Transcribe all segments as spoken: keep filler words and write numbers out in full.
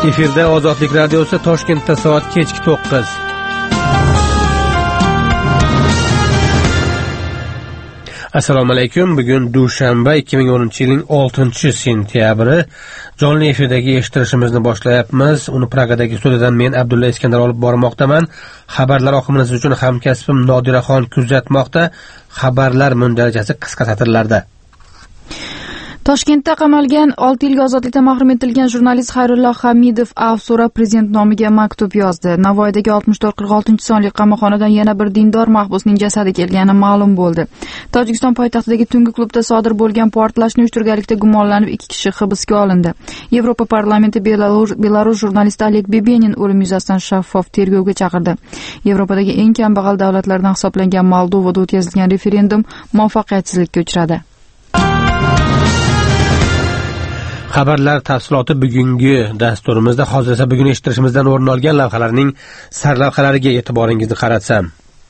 Efirda Ozodlik radiosi, Toshkentda soat kechki to'qqiz. Assalomu alaykum. Bugun dushanba, ikki ming o'ninchi yilning oltinchi sentyabri. Jonli efirdagi eshittirishimizni boshlayapmiz. Uni Pragadagi studiyadan men Abdulla Iskandar olib bormoqdaman. Xabarlar oqimimiz uchun hamkasbim Nodiraxon kuzatmoqda. Xabarlar mundarajasi qisqa satrlarda. Toshkentda qamalgan olti yilga ozodlikdan mahrum etilgan jurnalist Xayrullo Hamidov afv so'rab prezident nomiga maktub yozdi. Navoiydagi oltmish to'rt qirq oltinchi sonli qamoqxonadan yana bir dindor mahbusning jasadi kelgani ma'lum bo'ldi. Tojikiston poytaxtidagi tungi klubda sodir bo'lgan portlashni uyushtirganlikda gumonlanib ikki kishi hibsga olindi. Yevropa parlamenti Belarus jurnalisti Oleg Bebenin o'lim yuzasidan shaffof tergovga chaqirdi. Yevropadagi eng kambag'al davlatlardan hisoblangan Moldovada o'tkazilgan referendum muvaffaqiyatsizlikka uchradi. Xabarlar tafsiloti bugungi dasturimizda. Hozir esa bugun eshittirishimizdan o'rin olgan lavhalarning sarlavhalariga e'tiboringizni qaratsam.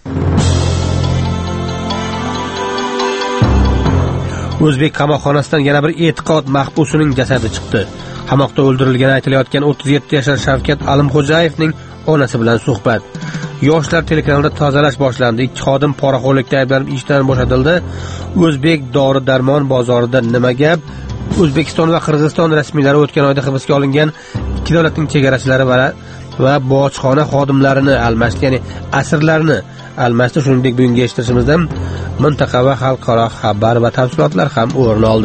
O'zbek qamoqxonasidan yana bir e'tiqod mahbusining jasadi chiqdi. Qamoqda o'ldirilgani aytilayotgan o'ttiz yetti yashar Shavkat Alimxo'jayevning onasi bilan suhbat. Yoshlar telekanalida tozalash boshlandi. Ikki xodim poraxo'rlikda ayblanib ishdan bo'shatildi. O'zbek dori-darmon bozorida nima gap? O'zbekiston va Qirg'iziston rasmiylari o'tgan oyda hibsga olingan ikki davlatning chegarachilari va va bojxona xodimlarini almashdi, ya'ni asirlarni almashdi. Shuningdek, bugungi eshittirishimizda mintaqa va xalqaro xabar va tafsilotlar ham o'rin oldi.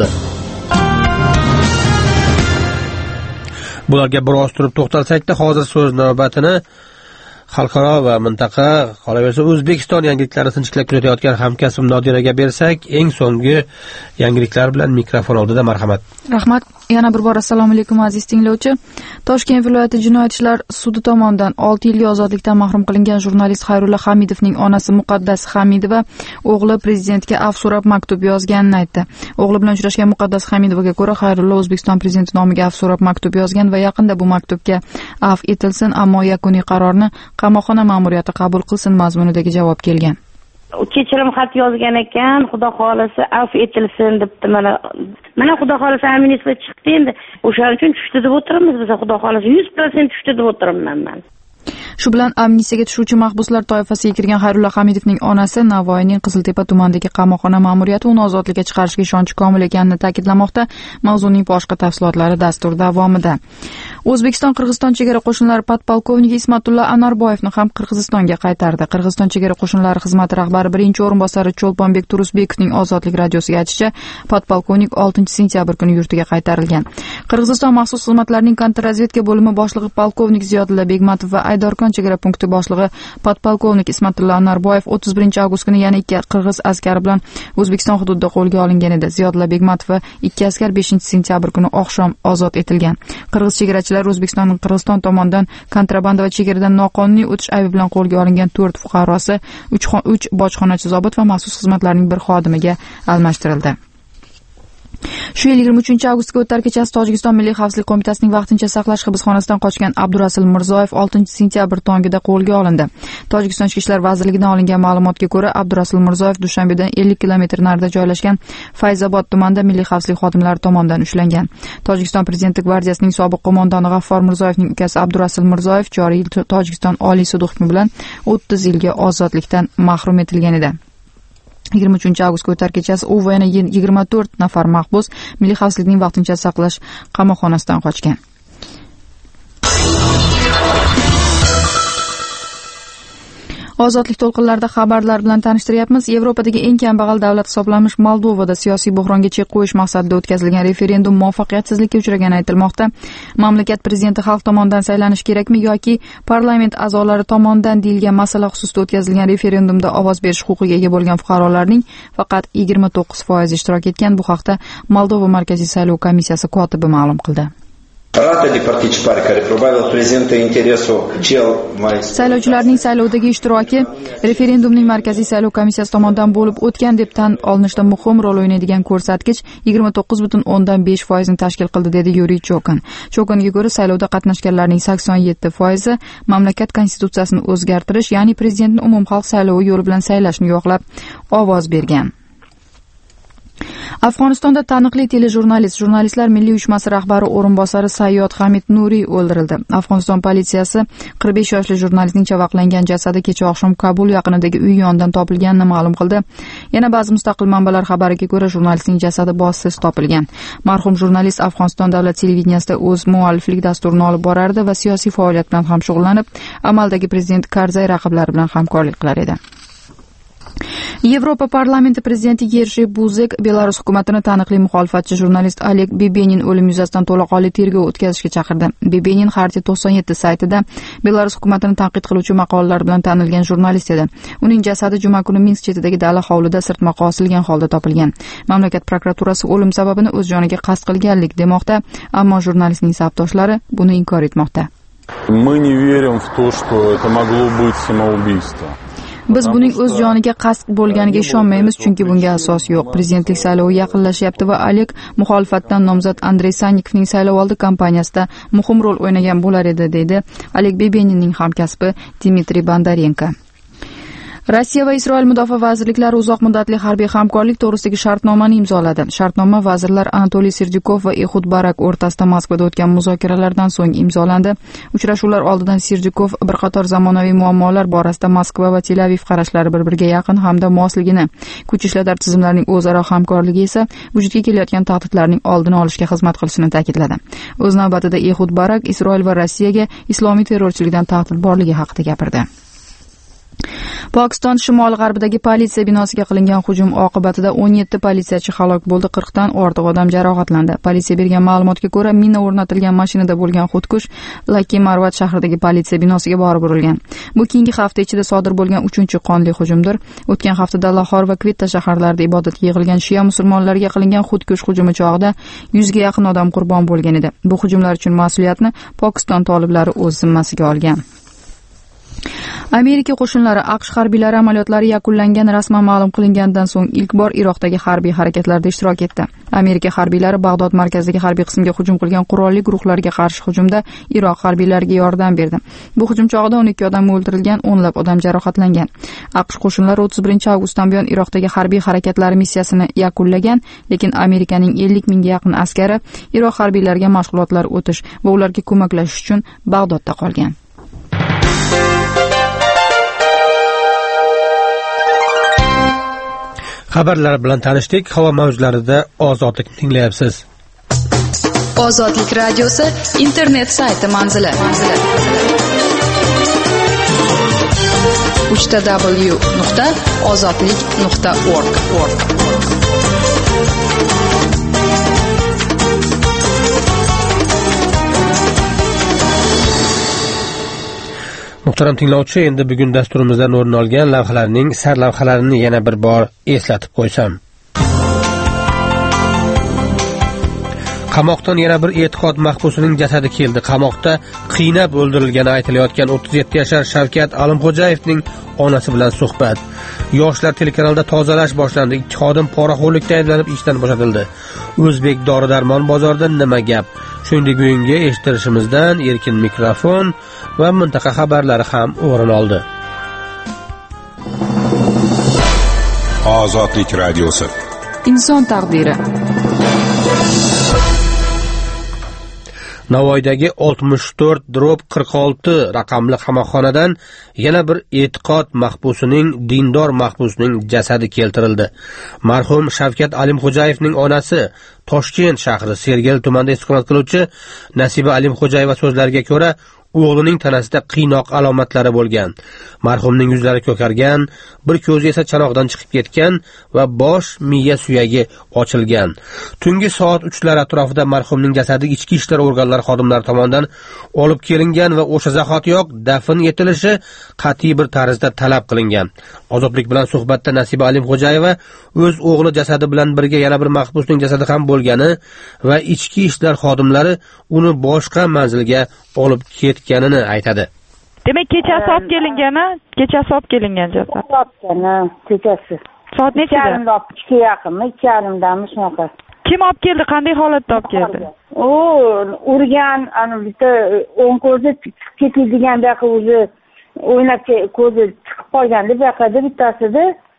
Bularga biroz turib to'xtalsak-da, hozir so'z navbatini xalqaro va mintaqa, qolaversa O'zbekiston yangiliklarini sinchiklab kuzatayotgan hamkasbim Nodiraga bersak, eng so'nggi yangiliklar bilan mikrofon oldida. Marhamat. Rahmat. Yana bir bor assalomu alaykum aziz tinglovchi. Toshkent viloyati jinoyat ishlar sudi tomonidan olti yilga ozodlikdan mahrum qilingan jurnalist Xayrullo Hamidovning onasi Muqaddas Hamidova o'g'li prezidentga afv so'rab maktub yozganini aytdi. O'g'li bilan uchrashgan Muqaddas Hamidovaga ko'ra, Xayrullo O'zbekiston prezidenti nomiga afv so'rab maktub yozgan va yaqinda bu maktubga afv etilsin, ammo yakuniy qarorni qamoqxona ma'muriyati qabul qilsin mazmunidagi javob kelgan. Kechirim xat yozgan ekan, xudo xolasa afv etilsin debdi. Mana mana xudo xolasa aminisga chiqdi endi. O'shaning uchun tushdi deb o'tiramiz biz. Xudo xolasa yuz foiz tushdi deb o'tiraman men. Shu bilan amnistiyaga tushuvchi mahbuslar toifasiga kirgan Xayrullo Hamidovning onasi Navoiyning Qiziltepa tumanidagi qamoqxona ma'muriyati uni ozodlikka chiqarishga ishonchi komil ekanini ta'kidlamoqda. Mavzuning boshqa tafsilotlari dastur davomida. O'zbekiston Qirg'iziston chegara qo'shinlari podpolkovniki Ismatullo Anorboyevni ham Qirg'izistonga qaytardi. Qirg'iziston chegara qo'shinlari xizmati rahbari birinchi o'rinbosari Cho'lponbek Turusbekovning Ozodlik radiosiga aytishicha, podpolkovnik oltinchi sentyabr kuni yurtiga qaytarilgan. Qirg'iziston maxsus xizmatlarining kontrrazvedka bo'limi boshlig'i polkovnik Ziyodulla Begmatov va Aydorkon chegara punkti boshlig'i podpolkovnik Ismatullo Anorboyev o'ttiz birinchi avgust kuni yana ikki qirg'iz askari bilan O'zbekiston hududida qo'lga olingan edi. Ziyodulla Begmatov va ikki askar beshinchi sentyabr kuni oqshom ozod etilgan. Qirg'iz chegarachilar O'zbekistonning Qirg'iziston tomonidan kontrabanda va chegaradan noqonuniy o'tish aybi bilan qo'lga olingan to'rt fuqarosi, uch bojxonachi zobit va maxsus xizmatlarning bir xodimiga almashtirildi. Shu yil yigirma uchinchi avgustga o'tar kechasi Tojikiston Milliy xavfsizlik qo'mitasining vaqtincha saqlash hibsxonasidan qochgan Abdurasul Mirzoyev oltinchi sentyabr tongida qo'lga olindi. Tojikiston Ichki ishlar vazirligidan olingan ma'lumotga ko'ra, Abdurasul Mirzoyev Dushanbedan ellik kilometr narida joylashgan Fayzobod tumanida milliy xavfsizlik xodimlari tomonidan ushlangan. Tojikiston prezidenti gvardiyasining sobiq qo'mondoni G'affor Mirzoyevning ukasi Abdurasul Mirzoyev joriy yil Tojikiston Oliy sudi hukmi bilan o'ttiz yilga ozodlikdan mahrum etilgan edi. yigirma uchinchi avgustga o'tar kechasi u va yana yigirma to'rt nafar mahbus milliy xavfsizlikning vaqtincha saqlash qamoqxonasidan qochgan. Ozodlik to'lqinlarida xabarlar bilan tanishtiryapmiz. Yevropadagi eng kambag'al davlat hisoblanmish Moldovada siyosiy buhronga chek qo'yish maqsadida o'tkazilgan referendum muvaffaqiyatsizlikka uchragani aytilmoqda. Mamlakat prezidenti xalq tomonidan saylanishi kerakmi yoki parlament a'zolari tomonidan deyilgan masala xususida o'tkazilgan referendumda ovoz berish huquqiga ega bo'lgan fuqarolarning faqat yigirma to'qqiz foizi ishtirok etgan. Bu haqda Moldova Markaziy saylov komissiyasi kotibi ma'lum qildi. Saylovchilarning saylovdagi ishtiroki referendumning Markaziy saylov komissiyasi tomonidan bo'lib o'tgan deb tan olinishda muhim rol o'ynaydigan ko'rsatkich yigirma to'qqiz butun o'ndan besh foizni tashkil qildi, dedi Yuriy Chokin. Chokinga ko'ra, saylovda qatnashganlarning sakson yetti foizi mamlakat konstitutsiyasini o'zgartirish, ya'ni prezidentni umumxalq saylovi yo'li bilan saylashni yoqlab ovoz bergan. Afg'onistonda taniqli telejurnalist, Jurnalistlar milliy uyushmasi rahbari o'rinbosari Sayyod Hamid Nuriy o'ldirildi. Afg'oniston politsiyasi qirq besh yoshli jurnalistning chavaqlangan jasadi kecha oqshom Kabul yaqinidagi uy yonidan topilganini ma'lum qildi. Yana ba'zi mustaqil manbalar xabariga ko'ra, jurnalistning jasadi bog'siz topilgan. Marhum jurnalist Afg'oniston davlat televideniyasida o'z mualliflik dasturini olib borardi va siyosiy faoliyat bilan ham shug'ullanib, amaldagi prezident Karzay raqiblari bilan hamkorlik qilar edi. Yevropa parlamenti prezidenti Yerzy Buzek Belarus hukumatini taniqli muxolifatchi jurnalist Oleg Bibenin o'limi yuzasidan to'laqonli tergov o'tkazishga chaqirdi. Bibenin Xartiya to'qson yetti saytida Belarus hukumatini tanqid qiluvchi maqolalar bilan tanilgan jurnalist edi. Uning jasadi juma kuni Minsk chetidagi dala hovlida sirtmoqqa osilgan holda topilgan. Mamlakat prokuraturasi o'lim sababini o'z joniga qasd qilganlik demoqda, ammo jurnalistning safdoshlari buni inkor etmoqda. Мы не верим в то, что это могло быть самоубийство. Biz buning o'z joniga qasd bo'lganiga ishonmaymiz, chunki bunga asos yo'q. Prezidentlik saylovi yaqinlashyapti va Oleg muxolifatdan nomzod Andrey Sannikovning saylovoldi kampaniyasida muhim rol o'ynagan bo'lar edi, deydi Oleg Bibeninning hamkasbi Dmitriy Bondarenko. Rossiya va Isroil mudofaa vazirliklari uzoq muddatli harbiy hamkorlik to'g'risidagi shartnomani imzoladi. Shartnoma vazirlar Anatoliy Serdyukov va Ehud Barak o'rtasida Moskvada o'tgan muzokaralardan so'ng imzolandi. Uchrashuvlar oldidan Serdyukov bir qator zamonaviy muammolar borasida Moskva va Tel Aviv qarashlari bir-biriga yaqin hamda mosligini, kuch ishlatар tizimlarining o'zaro hamkorligi esa vujudga kelayotgan tahdidlarning oldini olishga xizmat qilishini ta'kidladi. O'z navbatida Ehud Barak Isroil va Rossiyaga islomiy terrorchilikdan tahdid borligi haqida gapirdi. Pokiston shimoli-g'arbidagi politsiya binosiga qilingan hujum oqibatida o'n yetti politsiyachi halok bo'ldi, qirq dan ortiq odam jarohatlandi. Politsiya bergan ma'lumotga ko'ra, mina o'rnatilgan mashinada bo'lgan xudkush Laki Marvat shahridagi politsiya binosiga borib urilgan. Bu keyingi hafta ichida sodir bo'lgan uchinchi qonli hujumdir. O'tgan haftada Lahor va Kvetta shaharlarida ibodatga yig'ilgan shiya musulmonlarga qilingan xudkush hujumi chog'ida yuzga yaqin odam qurbon bo'lgan edi. Bu hujumlar uchun mas'uliyatni Pokiston toliblari o'z zimmasiga olgan. Amerika qo'shinlari AQSh harbiylari amaliyotlari yakunlangan rasman ma'lum qilingandan so'ng ilk bor Iroqdagi harbiy harakatlarda ishtirok etdi. Amerika harbiylari Bag'dod markazidagi harbiy qismga hujum qilgan qurolli guruhlarga qarshi hujumda Iroq harbiylariga yordam berdi. Bu hujum chog'ida o'n ikki odam o'ldirilgan, o'nlab odam jarohatlangan. AQSh qo'shinlari o'ttiz birinchi avgustdan buyon Iroqdagi harbiy harakatlari missiyasini yakunlagan, lekin Amerikaning ellik mingga yaqin askari Iroq harbiylariga mashg'ulotlar o'tish va ularga ko'maklashish uchun Bag'dodda qolgan. Xabarlar bilan tanishdik. Havo mavjlarida Ozodlikni tinglayapsiz. Ozodlik radiosi internet sayti manzili. w w w nuqta ozodlik nuqta org. Muhtaram tinglovchi, endi bugun dasturimizdan o'rin olgan lavhalarning sarlavhalarini yana bir bor eslatib qo'ysam. Qamoqdan yana bir e'tiqod mahbusining jasadi keldi. Qamoqda qiynab o'ldirilgani aytilayotgan o'ttiz yetti yashar Shavkat Alimxo'jayevning onasi bilan suhbat. Yoshlar telekanalida tozalash boshlandi. Ikki xodim poraxo'rlikda ayblanib ishdan bo'shatildi. O'zbek dori-darmon bozorida nima gap? Shuningdek, bugungi eshittirishimizdan erkin mikrofon va mintaqa xabarlari ham o'rin oldi. Ozodlik radiosi. Inson taqdiri. Navoiydagi oltmish to'rt qirq olti raqamli qamoqxonadan yana bir e'tiqod mahbusining, dindor mahbusning jasadi keltirildi. Marhum Shavkat Alimxo'jayevning onasi Toshkent shahri Sergeli tumanida istiqomat qiluvchi Nasiba Alimxo'jayeva so'zlariga ko'ra, o'g'lining tanasida qiynoq alomatlari bo'lgan. Marhumning yuzlari ko'kargan, bir ko'zi esa chanoqdan chiqib ketgan va bosh miya suyagi ochilgan. Tungi soat uchlar atrofida marhumning jasadi ichki ishlar organlari xodimlari tomonidan olib kelingan va o'sha zahotiyoq dafn etilishi qat'iy bir tarzda talab qilingan. Ozodlik bilan suhbatda Nasiba Alimxo'jayeva o'z o'g'li jasadi bilan birga yana bir mahbusning jasadi ham bo'lgani va ichki ishlar xodimlari uni boshqa manzilga olib ketganini aytadi. Demak, kechasi olib kelingani, kechasi olib kelingan jasad. Topgani, kechasi. Soat nechida? ikkiga yaqinmi, ikki yarimdami shunaqa. Kim olib keldi? Qanday holatda olib keldi? O, urgan, ana bitta o'ng ko'zi ketadigan daqiqa o'zi o'ynab ko'zi chiqib qolganda bu yoqda bittasida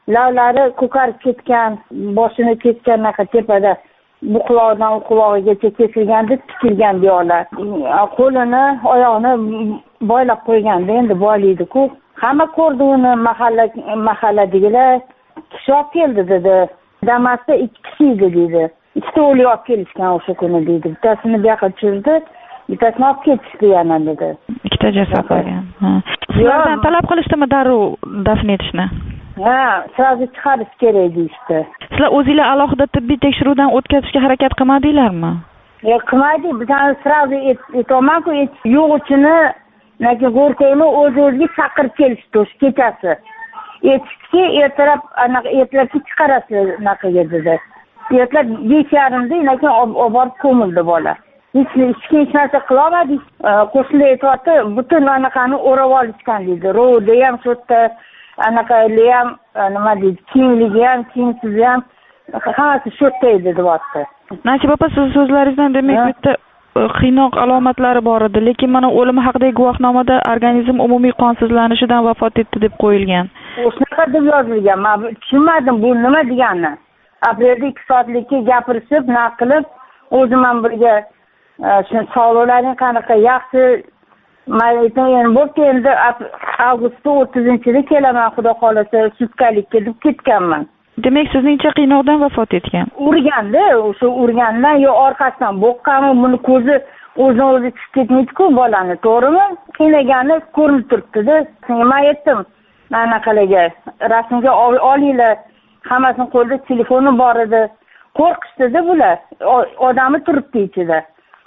lavlari ko'karib ketgan, boshini ketgan naqa tepada bu quloqdan u qulog'igacha kesilganda tikilgan diyorlar. Qo'lini, oyog'ini boylab qo'yganda endi boylaydi-ku. Hamma ko'rdi uni, mahalla mahalladagilar kishi olib keldi dedi. Damasda ikki kishi edi dedi. Ikkita o'lik olib kelishgan o'sha kuni dedi. Bittasini bu yoqqa tushirdi, bittasini olib ketishdi yana dedi. Ikkita jasad bo'lgan. Sizlardan talab qilishdimi darrov dafn etishni? Ha, sразу chiqarish kerak deyishdi. Sizlar o'zingizlar alohida tibbiy tekshiruvdan o'tkazishga harakat qilmadinglarmi? Yo'q, qilmadik. Bizani sразу aytolman-ku, yo'g'uchini, lekin go'rkayni o'z-o'ziga chaqirib kelishdi o'sha kechasi. Aytishdiki, ertalab anaqa ertalabki chiqarasiz naqaga dedi. Ertalab besh yarimda, lekin olib borib ko'mildi bola. Hech hech narsa qila olmadik. Qo'shnilar aytibdi, butun anaqani o'rab olishgan dedi. Ro'da ham shu yerda anaqa ham nima deydi, kiyimligi ham, kiyimsizi ham hammasi shu yerda edi deyapti. Nasiba opa, siz so'zlaringizdan demak bitta qiynoq alomatlari bor edi, lekin mana o'limi haqidagi guvohnomada organizm umumiy qonsizlanishidan vafot etdi deb qo'yilgan. O'shanaqa deb yozilgan. Men tushunmadim bu nima degani. Aprelda ikki soatlikka gapirishib, naq qilib, o'zim ham birga shu sog'liqlaring qanaqa yaxshi, men endi bo'pti, endi avgustda o'ttizinchida kelaman, xudo xolasa, sutkalikka deb ketganman. Demak, sizningcha qiynoqdan vafot etgan. Urganda, o'sha urgandan yo orqasidan boqqanmi, buni ko'zi o'zini o'zi chiqib ketmaydi-ku bolani, to'g'rimi? Qiynagani ko'rinib turibdi-da. Men aytdim, anaqalarga rasmga olinglar, hammasini qo'lida telefoni bor edi. Qo'rqishdi-da bular. Odami turibdi ichida.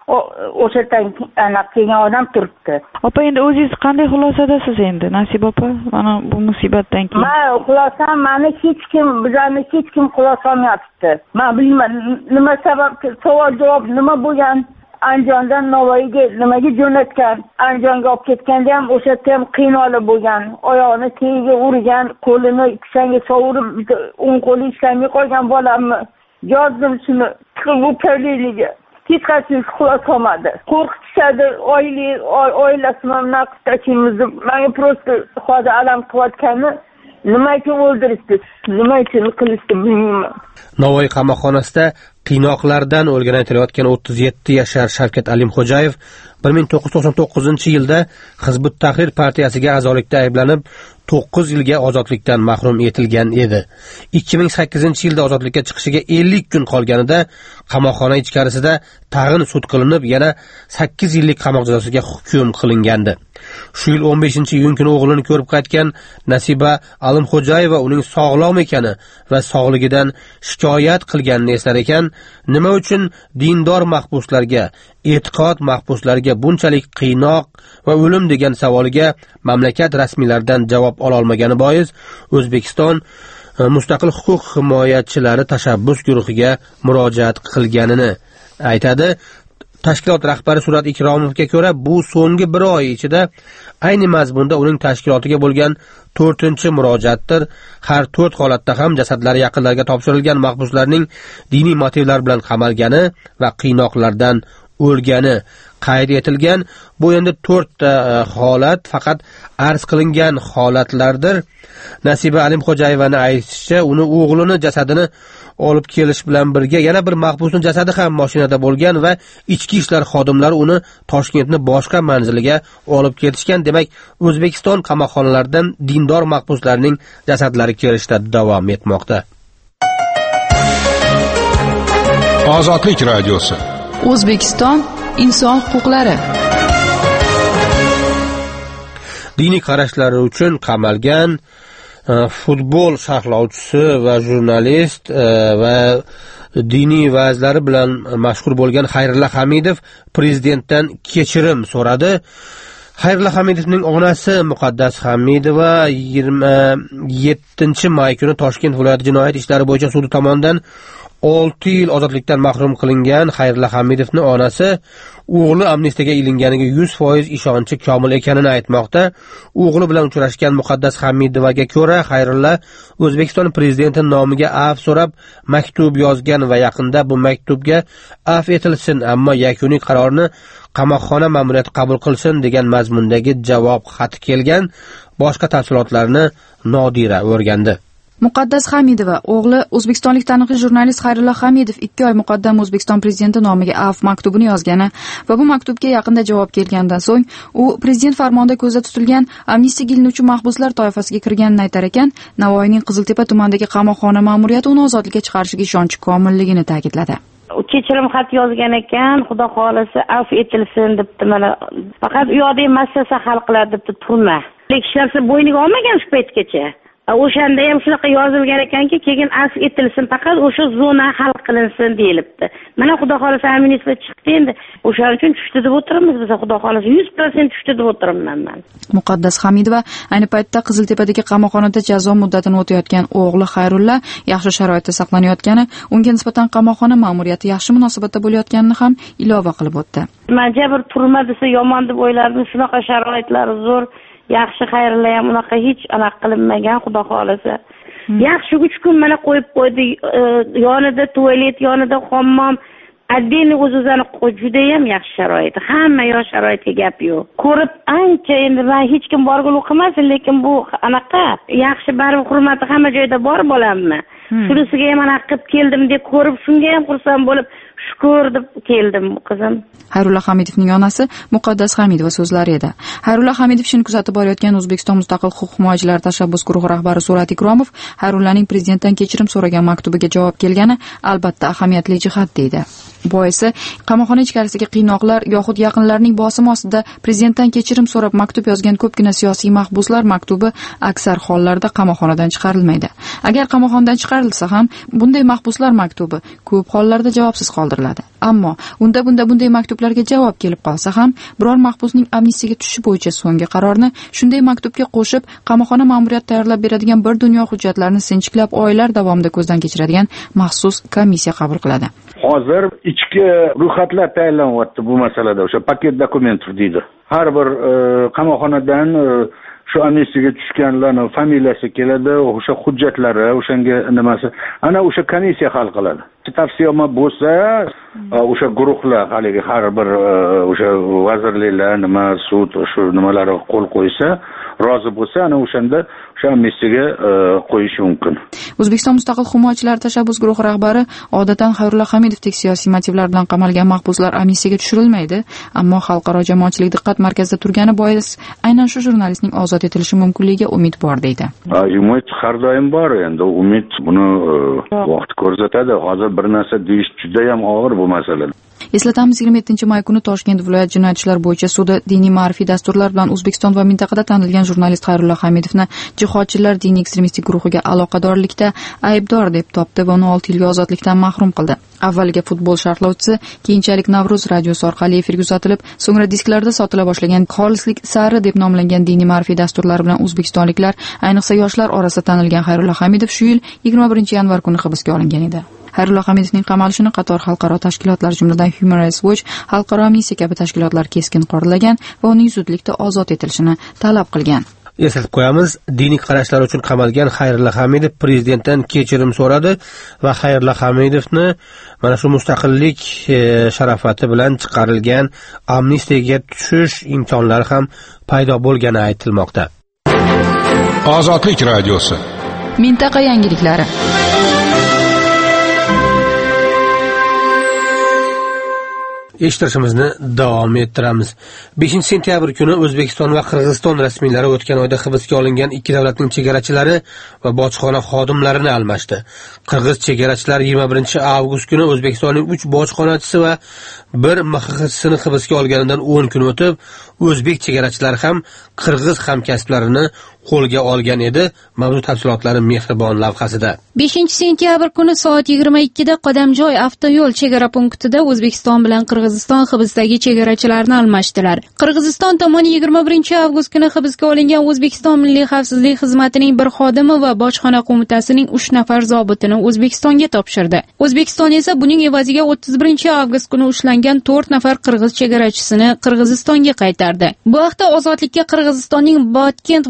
O'shadan anaqa kelgan odam turibdi. Opa, endi o'zingiz qanday xulosadasiz endi, Nasiba opa? Mana bu musibatdan keyin. Men xulosam, meni hech kim, bizlarni hech kim xulosa olmayapti. Men bilmayman, nima sabab, savol javob nima bo'lgan? Andijondan Navoiyga nimaga jo'natgan? Andijonga olib ketganda ham o'sha yerda ham qiynalib bo'lgan. Oyog'ini tegiga urgan, qo'lini kishanga sovurib, o'ng qo'li ishlamay qolgan bolamni. Yozdim shuni, bu polikliga. Hech qanday xulosa olmadi. Qo'rqitishadi, oila oilasini naqd tashimiz. Menga prosta hozir alam qilayotgani, nima uchun o'ldirishdi, nima uchun qilishdi bilmayman. Navoiy qamoqxonasida qiynoqlardan o'lgani aytilayotgan o'ttiz yetti yashar Shavkat Alimxo'jayev bir ming to'qqiz yuz to'qson to'qqizinchi yilda Hizbut Tahrir partiyasiga a'zolikda ayblanib to'qqiz yilga ozodlikdan mahrum etilgan edi. ikki ming sakkizinchi yilda ozodlikka chiqishiga ellik kun qolganida qamoqxona ichkarisida tag'in sud qilinib, yana sakkiz yillik qamoq jazosiga hukm qilingandi. Shu yil o'n beshinchi iyun kuni o'g'lini ko'rib qaytgan Nasiba Alimxo'jayeva uning sog'lom ekani va sog'ligidan shikoyat qilganini eslar ekan, nima uchun dindor mahbuslarga, e'tiqod mahbuslariga bunchalik qiynoq va o'lim degan savoliga mamlakat rasmiylaridan javob ola olmagani bois O'zbekiston mustaqil huquq himoyachilari tashabbus guruhiga murojaat qilganini aytadi. Tashkilot rahbari Surat Ikromovga ko'ra, bu so'nggi bir oy ichida ayni mazmunda uning tashkilotiga bo'lgan to'rtinchi murojaatdir. Har to'rt holatda ham jasadlari yaqinlarga topshirilgan mahbuslarning diniy motivlar bilan qamalgani va qiynoqlardan o'lgani qayd etilgan. Bu endi to'rtta holat faqat arz qilingan holatlardir. Nasiba Alimxo'jayevaning aytishicha, uni o'g'lini jasadini olib kelish bilan birga yana bir mahbusning jasadi ham mashinada bo'lgan va ichki ishlar xodimlari uni Toshkentni boshqa manziliga olib ketishgan. Demak, O'zbekiston qamoqxonalaridan dindor mahbuslarning jasadlari kelishda davom etmoqda. Ozodlik radiosi. O'zbekiston inson huquqlari. Diniy qarashlari uchun qamalgan futbol sharhlovchisi va jurnalist va diniy va'zlari bilan mashhur bo'lgan Xayrilla Hamidov prezidentdan kechirim so'radi. Xayrilla Hamidovning onasi Muqaddas Hamidova yigirma yettinchi may kuni Toshkent viloyati jinoyat ishlari bo'yicha sudi tomonidan olti yil ozodlikdan mahrum qilingan Xayrilla Hamidovning onasi o'g'li amnistiyaga ilinganiga yuz foiz ishonchi komil ekanini aytmoqda. O'g'li bilan uchrashgan Muqaddas Hamidovaga ko'ra, Xayrilla O'zbekiston prezidenti nomiga afv so'rab maktub yozgan va yaqinda bu maktubga afv etilsin, ammo yakuniy qarorni qamoqxona ma'muriyati qabul qilsin degan mazmundagi javob xati kelgan. Boshqa tafsilotlarni Nodira o'rgandi. Muqaddas Hamidova o'g'li o'zbekistonlik taniqli jurnalist Xayrullo Hamidov ikki oy muqaddam O'zbekiston prezidenti nomiga afv maktubini yozgani va bu maktubga yaqinda javob kelganidan so'ng u prezident farmonida ko'zda tutilgan amnistiyaga ilinuvchi mahbuslar toifasiga kirganini aytar ekan, Navoiyning Qiziltepa tumanidagi qamoqxona ma'muriyati uni ozodlikka chiqarishiga ishonchi komilligini ta'kidladi. Kechirim xat yozgan ekan, xudo xolasa afv etilsin debdi. Mana faqat u yoqda masala hal qiladi debdi turma. Ishlarsa bo'yniga olmagan shu paytgacha. O'shanda ham shunaqa yozilgan ekanki, keyin afv etilsin, faqat o'sha zona hal qilinsin deyilibdi. Mana xudo xolasa amnistiya chiqdi endi. O'shaning uchun tushdi deb o'tiramiz biz, xudo xolasa yuz foiz tushdi deb o'tiribman men. Muqaddas Hamidova ayni paytda Qiziltepadagi qamoqxonada jazo muddatini o'tayotgan o'g'li Xayrulla yaxshi sharoitda saqlanayotgani, unga nisbatan qamoqxona ma'muriyati yaxshi munosabatda bo'layotganini ham ilova qilib o'tdi. Men jabr turma desa yomon deb o'ylardim, shunaqa sharoitlari zo'r. Yaxshi Xayrilla ham unaqa hech anaqa qilinmagan, xudo xolasa. Yaxshi uch kun mana qo'yib qo'ydi, yonida tualet, yonida hammom, отдельный o'z-o'zini juda ham yaxshi sharoit. Hamma yosh sharoitga gap yo'q. Ko'rib ancha endi men hech kim borgul o'qimasin, lekin bu anaqa yaxshi baribir hurmati hamma joyda bor bo'lammi? Shunisiga ham anaqa qilib keldim deb ko'rib, shunga ham xursand bo'lib, shukr deb keldim qizim. Xayrullo Hamidovning onasi Muqaddas Hamidova so'zlari edi. Xayrullo Hamidov ishini kuzatib borayotgan O'zbekiston Mustaqil huquq himoyachilari tashabbus guruhi rahbari Surat Ikromov Xayrullaning prezidentdan kechirim so'ragan maktubiga javob kelgani albatta ahamiyatli jihat deydi. Boisi qamoqxona ichkarisidagi qiynoqlar yoxud yaqinlarning bosimi ostida prezidentdan kechirim so'rab maktub yozgan ko'pgina siyosiy mahbuslar maktubi aksar hollarda qamoqxonadan chiqarilmaydi. Agar qamoqxonadan chiqarilsa ham bunday mahbuslar maktubi ko'p hollarda javobsiz qoldiriladi. Ammo unda bunda bunday maktublarga javob kelib qolsa ham biror mahbusning amnistiyaga tushishi bo'yicha so'nggi qarorni shunday maktubga qo'shib qamoqxona ma'muriyati tayyorlab beradigan bir dunyo hujjatlarni sinchiklab oylar davomida ko'zdan kechiradigan maxsus komissiya qabul qiladi. Hozir ichki ro'yxatlar tayyorlanyapti bu masalada, o'sha paket dokumentlar deydi. Har bir qamoqxonadan shu amnistiyaga tushganlarning familiyasi keladi, o'sha hujjatlari, o'shanga nimasi, ana o'sha komissiya hal qiladi. Tavsiyama bo'lsa, o'sha guruhlar, haligi har bir o'sha vazirliklar, nima sud, shu nimalarga qo'l qo'ysa, rozi bo'lsa, ana o'shanda o'sha amnistiyaga qo'yish mumkin. O'zbekiston Mustaqil himoyachilari tashabbus guruhi rahbari odatdan Xayrullo Hamidovdek siyosiy motivlar bilan qamalgan mahbuslar amnistiyaga tushirilmaydi, ammo xalqaro jamoatchilik diqqat markazida turgani bois aynan shu jurnalistning ozod etilishi mumkinligiga umid bor deydi. Umid har doim bor, endi umid buni vaqt ko'rsatadi. Hozir bir narsa deyish juda ham og'ir bu masala. Eslatamiz, yigirma yettinchi may kuni Toshkent viloyat jinoyat ishlari bo'yicha sudi diniy ma'rifiy dasturlar bilan O'zbekiston va mintaqada tanilgan jurnalist Xayrullo Hamidovni jihodchilar diniy ekstremistik guruhiga aloqadorlikda aybdor deb topdi va uni olti yilga ozodlikdan mahrum qildi. Avvaliga futbol sharhlovchisi, keyinchalik Navro'z radiosi orqali efirga uzatilib, so'ngra disklarda sotila boshlagan xolislik sari deb nomlangan diniy ma'rifiy dasturlar bilan o'zbekistonliklar, ayniqsa yoshlar orasida tanilgan Xayrullo Hamidov shu yil yigirma birinchi yanvar kuni hibsga olingan edi. Xayrullo Hamidovning qamalishini qator xalqaro tashkilotlar, jumladan Human Rights Watch, Xalqaro amnistiya kabi tashkilotlar keskin qoralagan va uning zudlikda ozod etilishini talab qilgan. Eslatib qo'yamiz, diniy qarashlar uchun qamalgan Xayrullo Hamidov prezidentdan kechirim so'radi va Xayrullo Hamidovni mana shu mustaqillik sharofati bilan chiqarilgan amnistiyaga tushish imkonlari ham paydo bo'lgani aytilmoqda. Ozodlik radiosi. Mintaqa yangiliklari. Eshitishimizni davom ettiramiz. beshinchi sentyabr kuni O'zbekiston va Qirg'iziston rasmiylari o'tgan oyda hibsga olingan ikki davlatning chegarachilari va bojxona xodimlarini almashdi. Qirg'iz chegarachilar yigirma birinchi avgust kuni O'zbekistonning uch bojxonachisi va bir M X X'sini hibsga olganidan o'n kun o'tib, o'zbek chegarachilari ham qirg'iz hamkasblarini qo'lga olgan edi. Mavzu tafsilotlari Mehribon lavhasida. beshinchi sentyabr kuni soat yigirma ikkida Qadamjoy avtoyo'l chegara punktida O'zbekiston bilan Qirg'iziston hibsdagi chegarachilarni almashdilar. Qirg'iziston tomoni yigirma birinchi avgust kuni hibsga olingan O'zbekiston Milliy xavfsizlik xizmatining bir xodimi va bojxona qo'mitasining uch nafar zobitini O'zbekistonga topshirdi. O'zbekiston esa buning evaziga o'ttiz birinchi avgust kuni ushlangan to'rt nafar qirg'iz chegarachisini Qirg'izistonga qaytardi. Bu haqda Ozodlikka Qirg'izistonning Botkent viloyati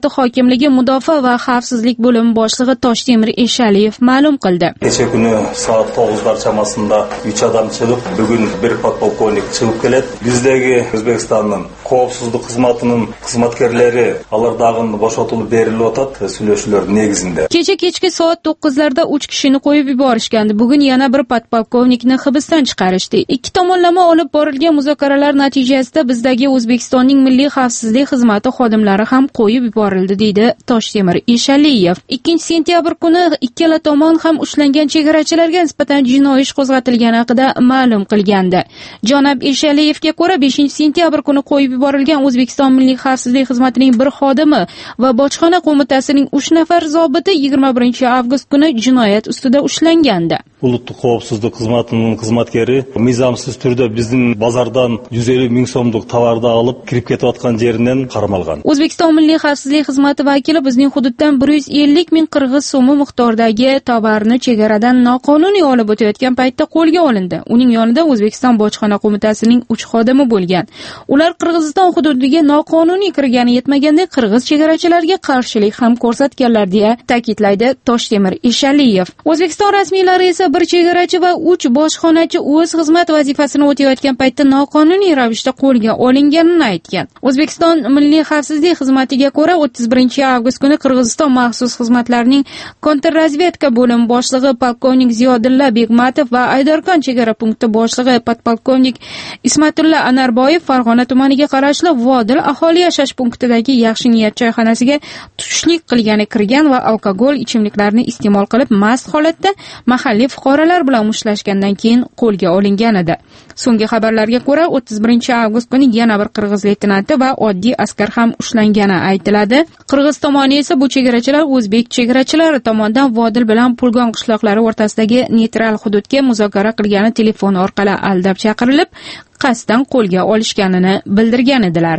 viloyati hokimligi mudofaa va xavfsizlik bo'limi boshlig'i Toshtemir Eshaliyev ma'lum qildi. Kecha kuni soat to'qqizlar chamasında uch odam chiqib, bugun bir podpolkovnik chiqib keladi. Bizdagi O'zbekistonning xavfsizlik xizmatining xizmatkorlari alardag'ini bo'shatilib berilib o'tadi, so'zlashuvlar negizida. Kecha kechki soat to'qqizlarda uch kishini qo'yib yuborishgandi. Bugun yana bir podpolkovnikni hibsdan chiqarishdi. Ikki tomonlama olib borilgan muzokaralar natijasida bizdagi O'zbekistonning milliy xavfsizlik xizmati xodimlari ham qo'yib yuborildi, deydi Toshtemir Eshaliyev. ikkinchi sentyabr kuni ikkala tomon ham ushlangan chegarachilarga nisbatan jinoiy ish qo'zg'atilgani haqida ma'lum qilgandi. Janob Eshaliyevga ko'ra beshinchi sentyabr kuni qo'yib yuborilgan O'zbekiston milliy xavfsizlik xizmatining bir xodimi va bojxona qo'mitasining uch nafar zobiti yigirma birinchi avgust kuni jinoyat ustida ushlangandi. Uluttuk xavfsizlik xizmatining xizmatkari mizamsiz turda bizning bozordan yuz ellik ming so'mlik tovarni olib kirib ketayotgan yeridan qaramalgan. O'zbekiston milliy xavfsizlik xizmati vakili bizning hududdan bir yuz ellik ming qirg'iz so'mi miqdordagi tovarni chegaradan noqonuniy olib o'tayotgan paytda qo'lga olindi. Uning yonida O'zbekiston bojxona qo'mitasining uch xodimi bo'lgan. Ular Qirg'iziston hududiga noqonuniy kirgani yetmaganda qirg'iz chegarachilarga qarshilik ham ko'rsatganlar deya ta'kidlaydi Toshtemir Eshaliyev. O'zbekiston rasmiylari esa bir chegarachi va uch bojxonachi o'z xizmat vazifasini o'tayotgan paytda noqonuniy ravishda qo'lga olinganini aytgan. O'zbekiston milliy xavfsizlik xizmatiga ko'ra o'ttiz birinchi avgust kuni Qirg'iziston maxsus xizmatlarining kontrrazvedka bo'limi boshlig'i polkovnik Ziyodulla Begmatov va Aydorkon chegara punkti boshlig'i podpolkovnik Ismatulla Anarboyev Farg'ona tumaniga qarashli Vodil aholi yashash punktidagi yaxshi niyat choyxonasiga tushlik qilgani kirgan va alkogol ichimliklarni iste'mol qilib mast holatda mahalliy fuqarolar bilan mushtlashgandan keyin qo'lga olingan edi. So'nggi xabarlarga ko'ra o'ttiz birinchi avgust kuni yana bir qirg'iz leytenanti va oddiy askar ham ushlangani aytiladi. Qirg'iz tomoni esa bu chegarachilar o'zbek chegarachilari tomonidan Vodil bilan Pulgon qishloqlari o'rtasidagi neytral hududga muzokara qilgani telefon orqali aldab chaqirilib, qasddan qo'lga olishganini bildirgan edilar.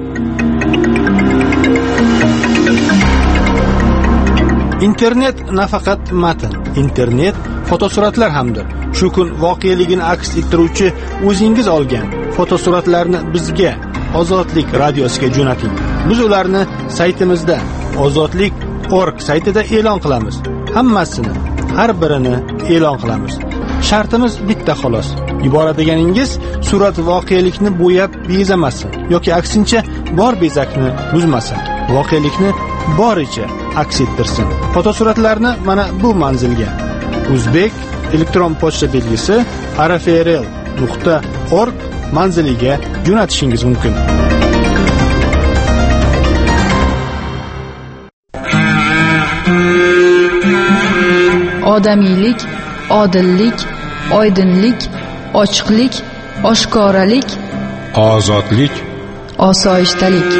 Internet nafaqat matn, internet fotosuratlar hamdir. Shu kun voqeligini aks ettiruvchi o'zingiz olgan fotosuratlarni bizga Ozodlik radiosiga jo'nating. Biz ularni saytimizda ozodlik nuqta org saytida e'lon qilamiz. Hammasini, har birini e'lon qilamiz. Shartimiz bitta xolos. Yuboradiganingiz surat voqelikni bo'yab bezamasin yoki aksincha bor bezakni buzmasin. Voqelikni boricha aks ettirsin. Fotosuratlarni mana bu manzilga O'zbek elektron pochta belgisi r f r l nuqta org manziliga jo'natishingiz mumkin. Odamiylik, odillik, oydinlik, ochiqlik, oshkoralik, ozodlik, osoyishtalik.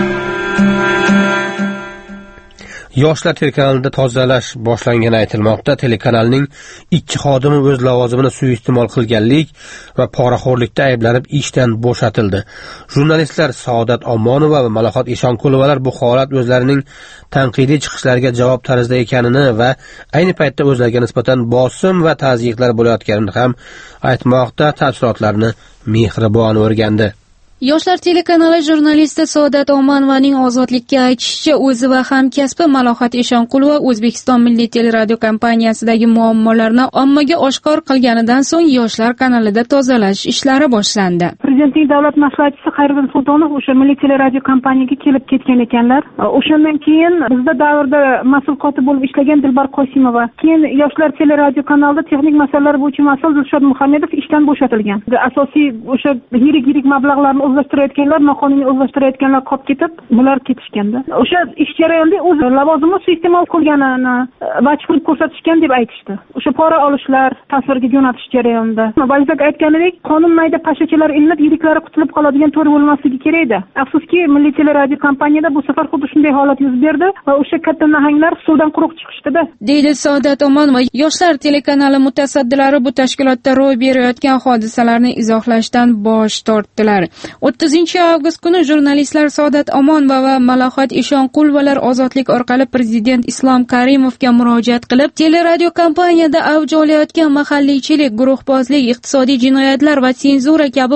Yoshlar telekanalida tozalash boshlangani aytilmoqda. Telekanalning ikki xodimi o'z lavozimini suiiste'mol qilganlik va poraxo'rlikda ayblanib ishdan bo'shatildi. Jurnalistlar Saodat Omonova va Malohat Eshonqulovalar bu holat o'zlarining tanqidiy chiqishlariga javob tarzida ekanini va ayni paytda o'zlariga nisbatan bosim va tazyiqlar bo'layotganini ham aytmoqda. Tafsilotlarni Mehribon o'rgandi. Yoshlar telekanali jurnalisti Saodat Omonovaning Ozodlikka aytishicha, o'zi va hamkasbi Malohat Eshonqulova O'zbekiston Milliy teleradio kompaniyasidagi muammolarni ommaga oshkor qilganidan so'ng Yoshlar kanalida tozalash ishlari boshlandi. Prezidentning davlat maslahatchisi Xayriddin Sultonov o'sha Milliy teleradio kompaniyaga kelib ketgan ekanlar. O'shandan keyin bizda davrda mas'ul kotib bo'lib ishlagan Dilbar Qosimova, keyin Yoshlar teleradio kanalida texnik masalalar bo'yicha mas'ul Dilshod Muhammedov ishdan bo'shatilgan. Asosiy o'sha yirik-yirik mablag'larni o'zlashtirayotganlar, noqonuniy o'zlashtirayotganlar qolib ketib, bular ketishganda. O'sha ish jarayonida o'z lavozimini suiiste'mol qilganini vajh qilib ko'rsatishgan deb aytishdi. O'sha pora olishlar, tasvirga jo'natish jarayonida. Ba'zida aytganidek, qonun mayda pashachalar ilinib, yiriklari qutulib qoladigan to'ri bo'lmasligi kerak edi. Afsuski, Milliy teleradio kompaniyada bu safar xuddi shunday holat yuz berdi va o'sha katta nahanglar suvdan quruq chiqishdi-da. Deydi Saodat Omonova. Yoshlar telekanali mutasaddilari bu tashkilotda ro'y berayotgan hodisalarni izohlashdan bosh tortdilar. o'ttizinchi avgust kuni jurnalistlar Saodat Omonova va Malohat Eshonqulovalar Ozodlik orqali prezident Islom Karimovga murojaat qilib, teleradio kompaniyada avj olayotgan mahalliychilik, guruhbozlik, iqtisodiy jinoyatlar va senzura kabi muammolar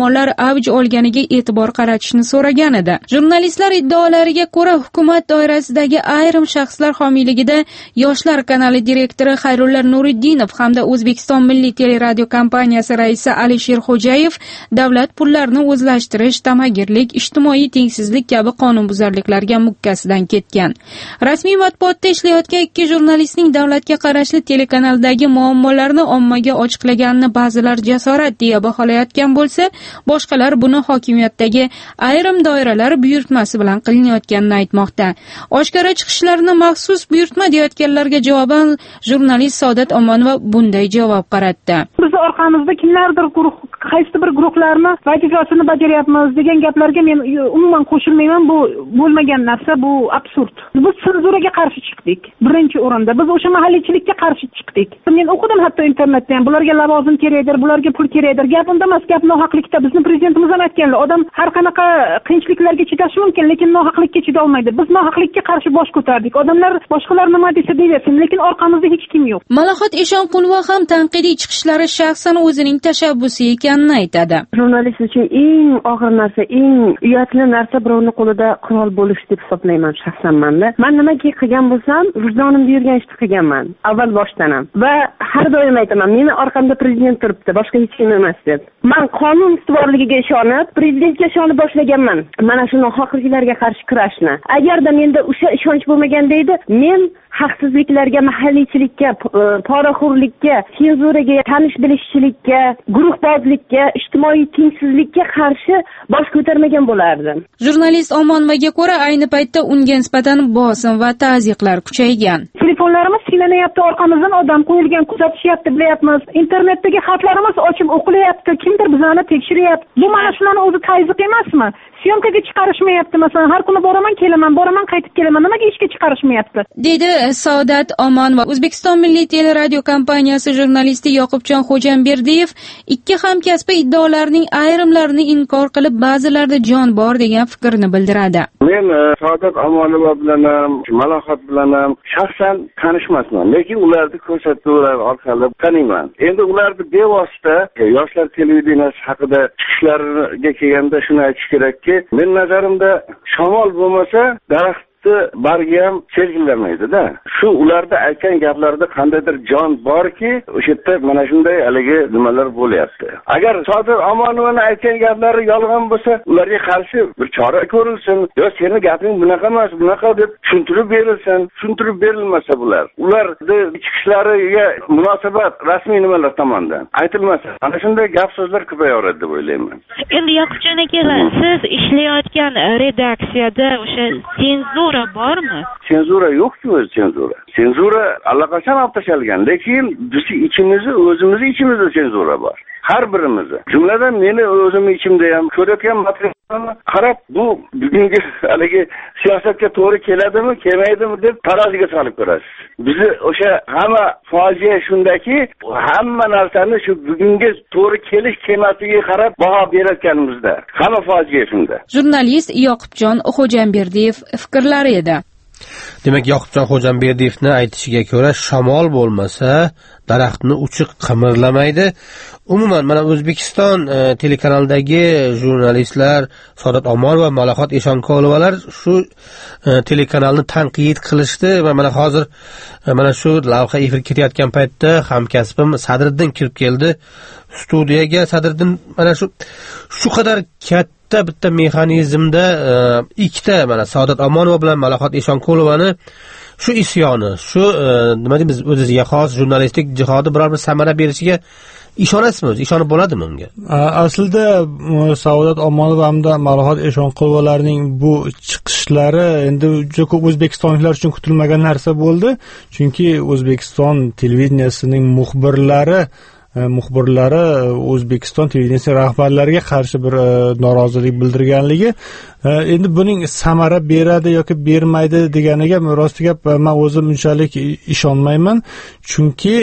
muammolar avj olganiga e'tibor qaratishni so'ragan edi. Jurnalistlar iddaolariga ko'ra, hukumat doirasidagi ayrim shaxslar homiyligida Yoshlar kanali direktori Xayrulla Nuriddinov hamda O'zbekiston Milliy teleradio kompaniyasi raisi Alisher Xo'jayev davlat pullarini o'zlashtirish, tamagirlik, ijtimoiy tengsizlik kabi qonunbuzarliklarga mukkasidan ketgan. Rasmiy matbuotda ishlayotgan ikki jurnalistning davlatga qarashli telekanaldagi muammolarni ommaga ochiqlaganini ba'zilar jasorat deya baholayotgan bo'lsa, boshqalar buni hokimiyatdagi ayrim doiralar buyurtmasi bilan qilinayotganini aytmoqda. Oshkora chiqishlarini maxsus buyurtma deyotganlarga javoban jurnalist Saodat Omonova bunday javob qaratdi. Biz orqamizda kimlardir guruh, qaysi bir guruhlarni vazifasini bajaryapmiz degan gaplarga men umuman qo'shilmayman. Bu bo'lmagan narsa, bu absurd. Biz senzuraga qarshi chiqdik. Birinchi o'rinda biz o'sha mahalliychilikka qarshi chiqdik. Men o'qidim hatto internetda ham bularga lavozim kerakdir, bularga pul kerakdir. Gap unda emas, gap nohaqlikda. Bizni prezidentimiz ham aytganlar, odam har qanaqa qiyinchiliklarga chidashi mumkin, lekin nohaqlikka chida olmaydi. Biz nohaqlikka qarshi bosh ko'tardik. Odamlar boshqalar nima desa deyversin, lekin orqamizda hech kim yo'q. Malahat Eshonqulova ham tanqidiy chiqishlari shaxsan o'zining tashabbusi ekanini aytadi. Jurnalist uchun eng og'ir narsa, eng uyatli narsa birovning qo'lida qurol bo'lish deb hisoblayman shaxsan menda. Men nimaki qilgan bo'lsam, vijdonim buyurgan ishni qilganman. Avval boshdan ham. Va har doim aytaman, meni orqamda prezident turibdi, boshqa hech kim emas deb. Men qonun ustuvorligiga ishonib, prezidentga ishonib boshlaganman. Mana shu nohaqliklarga qarshi kurashni. Agarda menda o'sha ishonch bo'lmaganda edi, men haqsizliklarga, mahalliychilikka, poraxo'rlikka, senzuraga, tanish bilishchilikka, guruhbozlikka, ijtimoiy tengsizlikka qarshi bosh ko'tarmagan bo'lardim. Jurnalist Omonovaga ko'ra, ayni paytda unga nisbatan bosim va ta'ziqlar kuchaygan. Telefonlarimiz silanayapti, orqamizdan odam qo'yilgan, kuzatishyapti, bilyapmiz. Internetdagi xatlarimiz ochib o'qilyapti, kimdir bizani tekshiryapti. Bu mana shularni o'zi ta'ziq emasmi? Syomkaga chiqarishmayapti, masalan, har kuni boraman, kelaman, boraman, qaytib kelaman. Nimaga ishga chiqarishmayapti? Dedi Saodat Omonova. O'zbekiston Milliy teleradio kompaniyasi jurnalisti Yoqubjon Xo'janberdiyev ikki hamkasbi iddaolarning ayrimlarini inkor qilib, ba'zilarda jon bor degan fikrni bildiradi. Men Saodat Omonova bilan ham, Malahat bilan ham shaxsan tanishmasman, lekin ularni ko'rsatuvlar orqali taniyman. Endi ularni bevosita Yoshlar televideniyasi haqida chiqishlariga kelganda shuni aytish kerakki, men nazarimda shamol bo'lmasa daraxt bargi ham selgillamaydi-da. Shu ularda aytgan gaplarda qandaydir jon borki, o'sha yerda mana shunday haligi nimalar bo'lyapti. Agar Saodat Omonovani aytgan gaplari yolg'on bo'lsa, ularga qarshi bir chora ko'rilsin, yo seni gaping bunaqa emas, bunaqa deb tushuntirib berilsin. Tushuntirib berilmasa bular, ularni chiqishlariga munosabat rasmiy nimalar tomonidan aytilmasa, ana shunday gap so'zlar ko'payaveradi deb o'ylayman. Endi Yoqubjon aka, siz ishlayotgan redaksiyada o'sha senzura bormi? Senzura yo'q-ku, o'zi senzura. Senzura allaqachon olib tashalgan, lekin biz ichimizda, o'zimizni ichimizda senzura bor. Har birimizni. Jumladan meni o'zim ichimda ham ko'rayotgan materialni qarab, bu bugungi haligi siyosatga to'g'ri keladimi, kelmaydimi deb taroziga solib ko'rasiz. Bizni o'sha hamma fojia shundaki, hamma narsani shu bugungi to'g'ri kelish kelmasligiga qarab baho berayotganimizda. Hamma fojia shunda. Jurnalist Yoqubjon Xo'janberdiyev fikrlari edi. Demak, Yoqubjon Xo'janberdiyevni aytishiga ko'ra, shamol bo'lmasa daraxtni uchi qimirlamaydi. Umuman mana O'zbekiston e, telekanalidagi jurnalistlar Saodat Omonova va Malahat Eshonquluvalar shu e, telekanalni tanqid qilishdi va mana hozir e, mana shu lavha efirga ketayotgan paytda hamkasbim Sadriddin kirib keldi studiyaga. Sadriddin mana shu shu qadar katta bitta mexanizmda e, ikkita mana Saodat Omonova bilan Malahat Eshonqulovani shu isyoni, shu e, nima deymiz, o'ziga xos jurnalistik jihodi biror bir samara berishiga ishonasizmi? O'zi ishonib bo'ladimi unga? Aslida Saodat Omonova hamda Malahat Eshonqulovalarning bu chiqishlari endi juda ko'p o'zbekistonliklar uchun kutilmagan narsa bo'ldi, chunki O'zbekiston televideniyasining muxbirlari muxbirlari O'zbekiston televideniyasi rahbarlariga qarshi bir norozilik bildirganligi, endi buning samara beradi yoki bermaydi deganiga rost gap men o'zim unchalik ishonmayman, chunki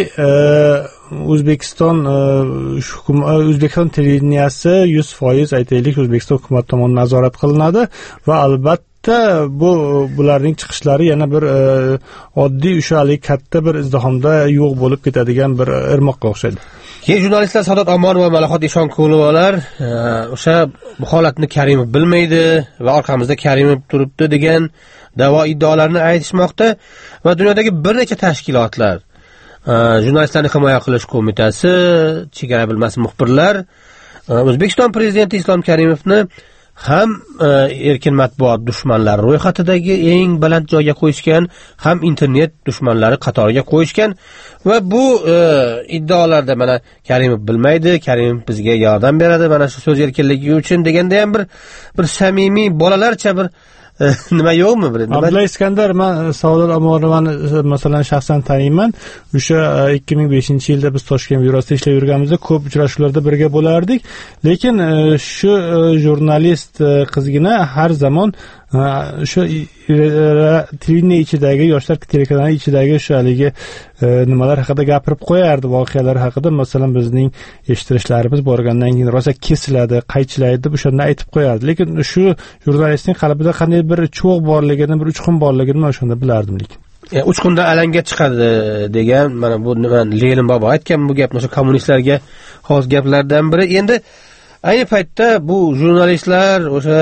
O'zbekiston O'zbekiston televideniyasi yuz foiz aytaylik O'zbekiston hukumat tomonidan nazorat qilinadi va albatta bu bularning chiqishlari yana bir oddiy o'shalik katta bir izdihomda yo'q bo'lib ketadigan bir irmoqqa o'xshaydi. keyin jurnalistlar Sadoq Omonov va Malahot Eshonqulovalar o'sha bu holatni Karimov bilmaydi va orqamizda Karimov turibdi degan da'vo iddaolarini aytishmoqda va dunyodagi bir necha tashkilotlar, jurnalistlarni himoya qilish qo'mitasi, chegara bilmas muxbirlar O'zbekiston prezidenti Islom Karimovni ham erkin matbuot dushmanlari ro'yxatidagi eng baland joyga qo'yishgan, ham internet dushmanlari qatoriga qo'yishgan va bu e, iddaolarda mana Karimov bilmaydi, Karimov bizga yordam beradi, mana shu so'z erkinligi uchun deganda ham bir bir samimiy bolalarcha bir nima yo'qmi? Abdulla Iskandar, men Saodat Omonovani masalan shaxsan taniyman. O'sha ikki ming beshinchi yilda biz Toshkent byurosida ishlab yurganimizda ko'p uchrashuvlarda birga bo'lardik. Lekin shu jurnalist qizgina har zamon shu televideniya ichidagi, yoshlar telekanali ichidagi shu haligi nimalar haqida gapirib qo'yardi, voqealar haqida. Masalan, bizning eshittirishlarimiz borgandan keyin rosa kesiladi, qaychilaydi deb o'shanda aytib qo'yardi. Lekin shu jurnalistning qalbida qanday bir cho'g' borligini, bir uchqun borligini men o'shanda bilardim. Lekin uchqunda alanga chiqadi degan, mana bu Lenin bobo aytgan bu gapni, o'sha kommunistlarga xos gaplardan biri. Endi ayni paytda bu jurnalistlar o'sha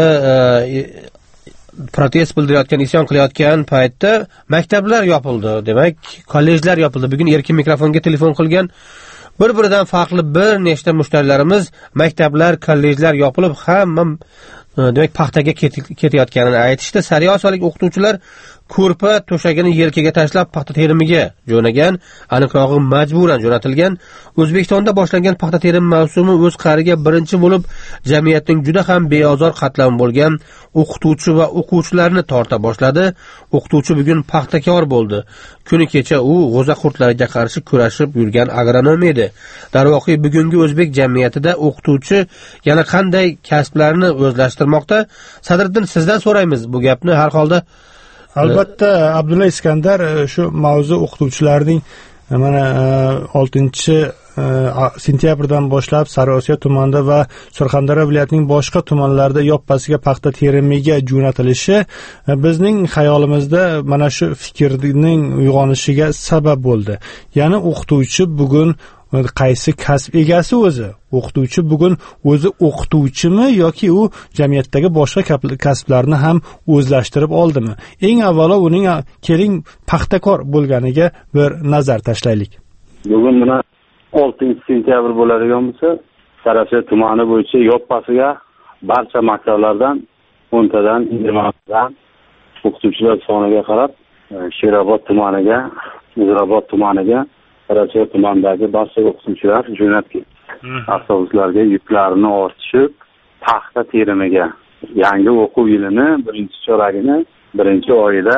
protest bildirayotgan, isyon qilayotgan paytda maktablar yopildi, demak, kollejlar yopildi. Bugun erkin mikrofonga telefon qilgan bir-biridan farqli bir nechta mushtarlarimiz maktablar, kollejlar yopilib, hamma demak paxtaga ketayotganini aytishdi. Sariyosalik o'qituvchilar ko'rpa to'shagini yelkaga tashlab paxta terimiga jo'nagan, aniqrog'i majburan jo'natilgan. O'zbekistonda boshlangan paxta terim mavsumi o'z qariga birinchi bo'lib jamiyatning juda ham beozor qatlami bo'lgan o'qituvchi va o'quvchilarni torta boshladi. O'qituvchi bugun paxtakor bo'ldi. Kuni kecha u g'o'za qurtlariga qarshi kurashib yurgan agronom edi. Darvoqe bugungi o'zbek jamiyatida o'qituvchi yana qanday kasblarni o'zlashtirmoqda? Sadriddin, sizdan so'raymiz bu gapni. Har holda albatta Abdulla Iskandar, shu mavzu o'qituvchilarning mana oltinchi sentyabrdan boshlab Sariosiyo tumanida va Surxondaryo viloyatining boshqa tumanlarida yoppasiga paxta terimiga jo'natilishi bizning xayolimizda mana shu fikrning uyg'onishiga sabab bo'ldi. Ya'ni o'qituvchi bugun qaysi kasb egasi o'zi? O'qituvchi bugun o'zi o'qituvchimi yoki u jamiyatdagi boshqa kasblarni ham o'zlashtirib oldimi? Eng avvalo uning keling paxtakor bo'lganiga bir nazar tashlaylik. Bugun mana oltinchi sentyabr bo'ladigan bo'lsa, Sariosiyo tumani bo'yicha yoppasiga barcha maktablardan o'ntadan yigirmadan o'qituvchilar soniga qarab Sherobod tumaniga, Muzrabot tumaniga, Sariosiyo tumanidagi barcha o'qituvchilar jo'natgan. Avtobuslarga yuklarini ortishib, paxta terimiga yangi o'quv yilini birinchi choragini birinchi oyida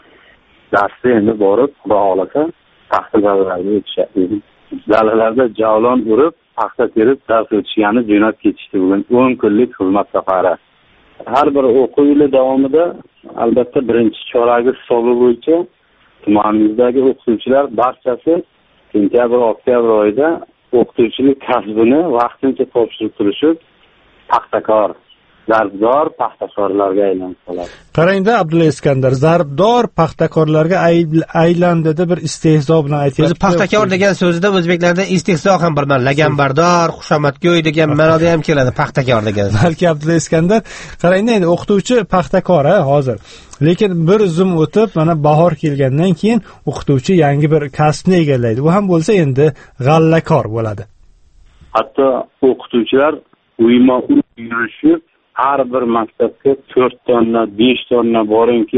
darsda endi borib, xudo xolasa paxta dalalariga o'tishadi. Dalalarda javlon urib, paxta terib dars o'tishgani jo'nab ketishdi. Bugun o'n kunlik xizmat safari. Har bir o'quv yili davomida albatta birinchi choragi hisobi bo'yicha tumanimizdagi o'qituvchilar barchasi sentyabr oktyabr oyida o'qituvchilik kasbini vaqtincha topshirib turishib, paxtakor, zarbdor paxtakorlarga aylanib qoladi. Qarangda Abdulla Iskandar, zarbdor paxtakorlarga aylandi deb bir istehzo bilan aytyapti. O'zi paxtakor degan so'zida o'zbeklarda istehzo ham bir ma'no, laganbardor, xushomadgo'y degan ma'noda ham keladi paxtakor degan. Balki Abdulla Iskandar, qarangda endi o'qituvchi paxtakor ha hozir. Lekin bir zum o'tib, mana bahor kelgandan keyin o'qituvchi yangi bir kasbni egallaydi. Bu ham bo'lsa endi g'allakor bo'ladi. Hatto o'qituvchilar uyma-uy yurishib, har bir maktabga to'rt tonna, besh tonna boringki,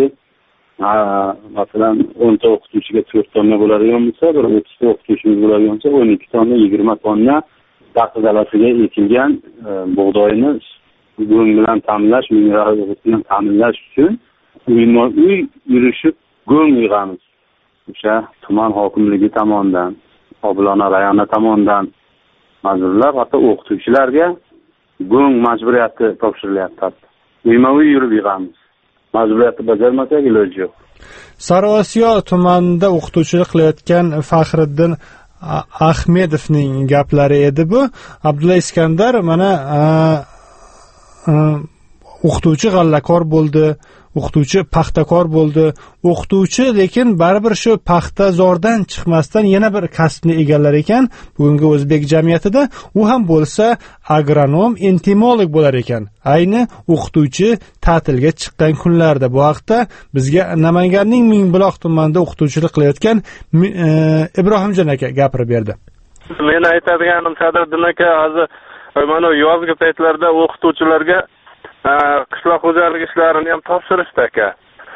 masalan, o'nta o'qituvchiga to'rt tonna bo'ladigan bo'lsa, bir o'ttizta o'qituvchimiz bo'ladigan bo'lsa, o'n ikki tonna, yigirma tonna paxta dalasiga ekilgan bug'doyni go'ng bilan ta'minlash, mineral bilan ta'minlash uchun uyma-uy yurishib go'ng yig'amiz. O'sha tuman hokimligi tomonidan, Obilona rayoni tomonidan majburlar, hatto o'qituvchilarga go'ng majburiyati topshirilyapti. Uyma-uy yurib yig'amiz. Majburiyatni bajarmasak iloji yo'q. Sariosiyo tumanida o'qituvchilik qilayotgan Faxriddin Ahmedovning gaplari edi bu. Abdulla Iskandar mana o'qituvchi g'allakor bo'ldi, o'qituvchi paxtakor bo'ldi. O'qituvchi lekin baribir shu paxtazordan chiqmasdan yana bir kasbni egallar ekan. Bugungi o'zbek jamiyatida u ham bo'lsa agronom, entomolog bo'lar ekan. Ayni o'qituvchi ta'tilga chiqqan kunlarda bu haqda bizga Namanganning Mingbuloq tumanida o'qituvchilik qilayotgan e, Ibrohimjon aka gapirib berdi. Men aytadiganim Sadriddin aka, hozir mana yozgi paytlarda o'qituvchilarga qishloq xo'jaligi ishlarini ham topshirishdi aka.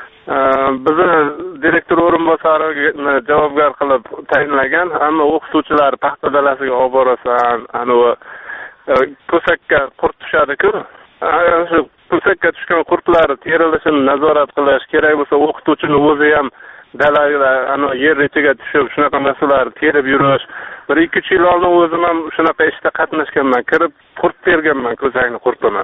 Bizni direktor o'rinbosarini javobgar qilib tayinlagan, hamma o'qituvchilar paxta dalasiga olib borasan, anavi to'sakka qurt tushadi-ku. Shu to'sakka tushgan qurtlar terilishini nazorat qilish kerak bo'lsa, o'qituvchini o'zi ham dalaga, ana yer ichiga tushib shunaqa narsalarni terib yurish. Bir ikki uch yil oldin o'zim ham shunaqa ishda qatnashganman, kirib qurt terganman, ko'sakni qurtini.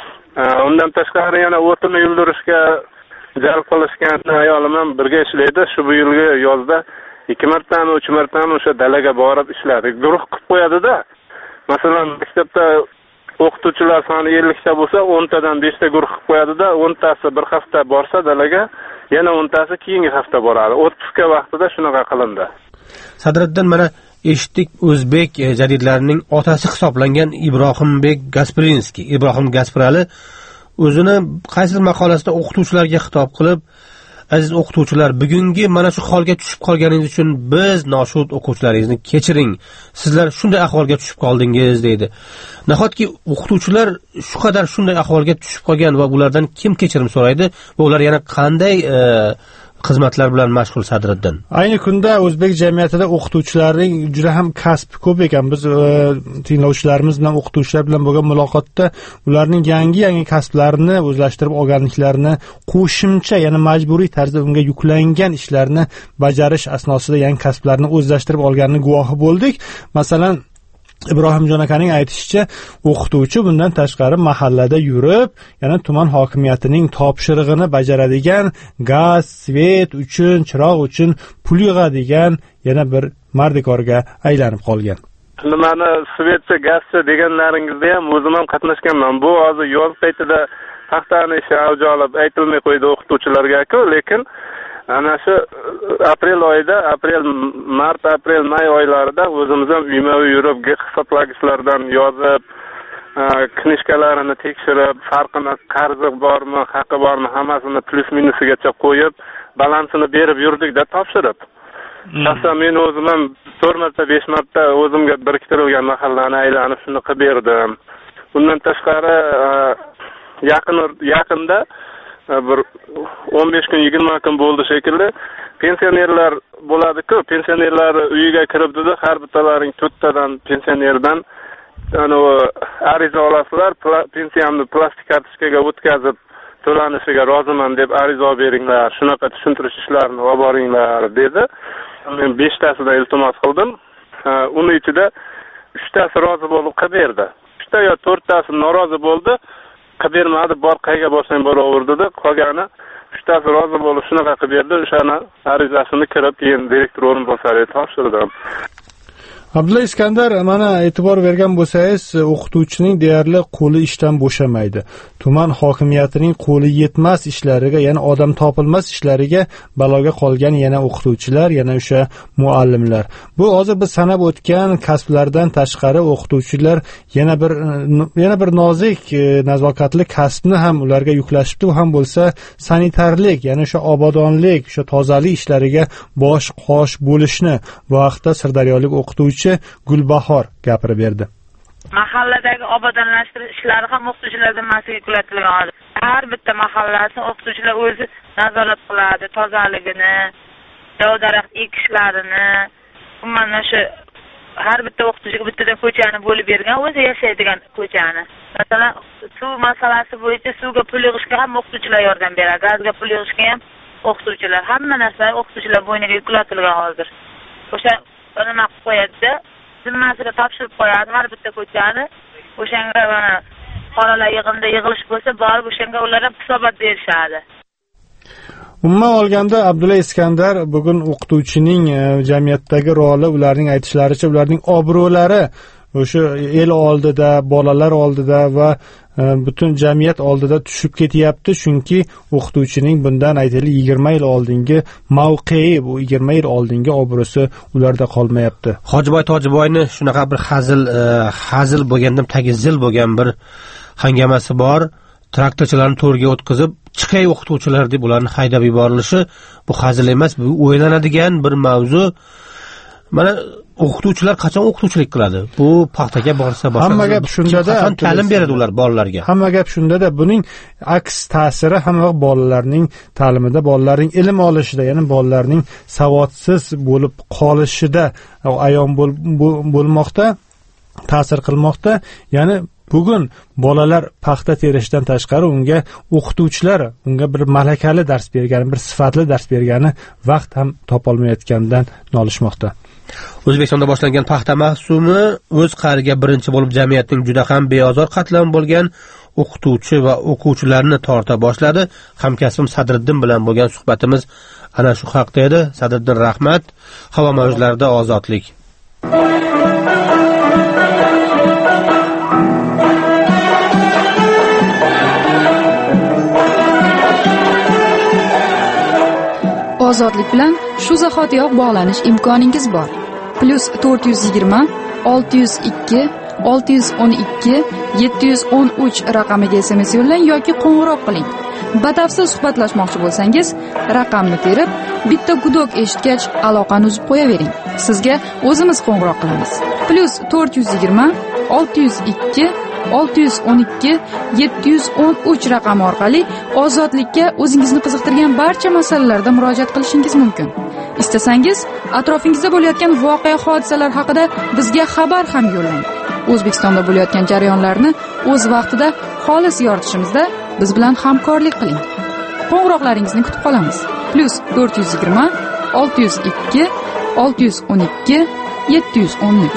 Undan tashqari yana o'tini yuldirishga jalb qilishgan ayolim ham birga ishlaydi. Shu bu yilgi yozda ikki martami, uch martami o'sha dalaga borib ishladik. Guruh qilib qo'yadi-da. Masalan, maktabda o'qituvchilar soni ellik ta bo'lsa, o'n tadan besh ta guruh qilib qo'yadi-da, o'n tasi bir hafta borsa dalaga, yana o'n tasi keyingi hafta boradi. o'ttiz ga vaqtida shunaqa qilindi. Sadriddin, mana eshitdik, o'zbek jadidlarining otasi hisoblangan Ibrohimbek Gasprinskiy, Ibrohim Gasprali o'zini qaysi maqolasida o'qituvchilarga xitob qilib, aziz o'qituvchilar, bugungi mana shu holga tushib qolganingiz uchun biz noshud o'quvchilaringizni kechiring. Sizlar shunday ahvolga tushib qoldingiz deydi. Nahotki o'qituvchilar shu qadar shunday ahvolga tushib qolgan va ulardan kim kechirim so'raydi va ular yana qanday e, xizmatlar bilan mashg'ul Sadriddin? Ayni kunda o'zbek jamiyatida o'qituvchilarning juda ham kasbi ko'p ekan. Biz e, tinglovchilarimiz bilan o'qituvchilar bilan bo'lgan muloqotda ularning yangi-yangi kasblarini o'zlashtirib olganliklarini, qo'shimcha, ya'ni majburiy tarzda unga yuklangan ishlarni bajarish asnosida yangi kasblarni o'zlashtirib olganini guvohi bo'ldik. Masalan, Ibrohimjon akaning aytishicha, o'qituvchi bundan tashqari mahallada yurib, yana tuman hokimiyatining topshirig'ini bajaradigan, gaz, svet uchun, chiroq uchun pul yig'adigan yana bir mardikorga aylanib qolgan. Nimani svetchi, gazchi deganlaringizda ham o'zim ham qatnashganman. Bu hozir yoz paytida paxtani ishi avj olib aytilmay qo'ydi o'qituvchilarga-ku, lekin ana shu aprel oyida, aprel, mart, aprel, may oylarida o'zimiz ham uyma-uy yurib, hisoblagichlardan yozib, knishkalarini tekshirib, farqini, qarzi bormi, haqqi bormi, hammasini plus minusigacha qo'yib, balansini berib yurdik-da topshirib. Shaxsan men o'zim ham to'rt marta, besh marta o'zimga biriktirilgan mahallani aylanib shuni qilib berdim. Bundan tashqari yaqin yaqinda bir o'n besh kun, yigirma kun bo'ldi shekilli. Pensionerlar bo'ladi-ku, pensionerlar uyiga kiribdi-da, har bittalaring to'rttadan pensionerdan ana ariza olasizlar, pensiyamni plastik kartochkaga o'tkazib to'lanishiga roziman deb ariza olib beringlar, shunaqa tushuntirish ishlarini olib boringlar dedi. Men besh tasidan iltimos qildim. Uni ichida uch tasi rozi bo'lib qilib berdi. uchta yo to'rttasi norozi bo'ldi. Qilib bermadi, bor qayga borsang boraverdi-da, qolgani uchtasi rozi bo'lib shunaqa qilib berdi. O'shani arizasini kirib, keyin direktor o'rinbosariga topshirdim. Abdulla Iskandar, mana e'tibor bergan bo'lsangiz, o'qituvchining deyarli qo'li ishdan bo'shamaydi. Tuman hokimiyatining qo'li yetmas ishlariga, ya'ni odam topilmas ishlariga baloga qolgan yana o'qituvchilar, yana o'sha muallimlar. Bu hozir biz sanab o'tgan kasblardan tashqari o'qituvchilar yana bir yana bir nozik, nazokatli kasbni ham ularga yuklashibdi. U ham bo'lsa sanitarlik, ya'ni o'sha obodonlik, o'sha tozalik ishlariga bosh qosh bo'lishni bu haqda sirdaryolik o'qituvchi Gulbahor gapirib berdi. Mahalladagi obodonlashtirish ishlari ham o'qituvchilar zimmasiga yuklatilgan. Har bitta mahallasini o'qituvchilar o'zi nazorat qiladi, tozaligini, daraxt ekishlarini. Mana shu har bitta o'qituvchiga bittadan ko'chani bo'lib bergan, o'zi yashaydigan ko'chani. Masalan, suv masalasi bo'yicha suvga pul yig'ishga ham o'qituvchilar yordam beradi, gazga pul yig'ishga ham o'qituvchilar, hamma narsa o'qituvchilar bo'yniga yuklatilgan hozir. O'sha nima qilib qo'yadi, zimmasiga topshirib qo'yadi har bitta ko'chani. O'shanga mana qolalar yig'inda yig'ilish bo'lsa, borib o'shanga ular ham hisobot berishadi. Umuman olganda Abdulla Iskandar bugun o'qituvchining jamiyatdagi roli, ularning aytishlaricha, ularning obro'lari o'sha el oldida, bolalar oldida va butun jamiyat oldida tushib ketyapti, chunki o'qituvchining bundan aytaylik yigirma yil oldingi mavqei, bu yigirma yil oldingi obro'si ularda qolmayapti. Hojiboy Tojiboyni shunaqa bir hazil hazil bo'lgandan tagi zil bo'lgan bir hangamasi bor. Traktorchilarni to'rga o'tkazib, chiqay o'qituvchilar deb ularni haydab yuborilishi bu hazil emas, bu o'ylanadigan bir mavzu. Mana o'qituvchilar qachon o'qituvchilik qiladi? Bu paxtaga borsa boshqa. Hamma gap shunda-da, ta'lim beradi ular bolalarga. Hamma gap shunda-da, buning aks ta'siri hamma bolalarning ta'limida, bolalarning ilm olishida, ya'ni bolalarning savodsiz bo'lib qolishida ayon bo'lmoqda, ta'sir qilmoqda. Ya'ni bugun bolalar paxta terishdan tashqari unga o'qituvchilar unga bir malakali dars bergani, bir sifatli dars bergani vaqt ham topolmayotgandan nolishmoqda. O'zbekistonda boshlangan paxta mavsumi o'z qariga birinchi bo'lib jamiyatning juda ham beozor qatlami bo'lgan o'qituvchi va o'quvchilarni torta boshladi. Hamkasbim Sadriddin bilan bo'lgan suhbatimiz ana shu haqda edi. Sadriddin, rahmat. Havo mavjlarida ozodlik. Ozodlik bilan shu zahotiyoq bog'lanish imkoningiz bor. Plus to'rt yuz yigirma olti yuz ikki olti yuz o'n ikki yetti yuz o'n uch raqamiga S M S yo'llang yoki qo'ng'iroq qiling. Batafsil suhbatlashmoqchi bo'lsangiz, raqamni terib, bitta gudok eshitgach aloqani uzib qo'yavering. Sizga o'zimiz qo'ng'iroq qilamiz. Plus to'rt yuz yigirma olti yuz ikki olti yuz o'n ikki yetti yuz o'n uch raqami orqali ozodlikka o'zingizni qiziqtirgan barcha masalalarda murojaat qilishingiz mumkin. Istasangiz, atrofingizda bo'layotgan voqea hodisalar haqida bizga xabar ham yo'llang. O'zbekistonda bo'layotgan jarayonlarni o'z vaqtida xolis yoritishimizda biz bilan hamkorlik qiling. Qo'ng'iroqlaringizni kutib qolamiz. Plus to'rt yuz yigirma olti yuz ikki olti yuz o'n ikki yetti yuz o'n uch.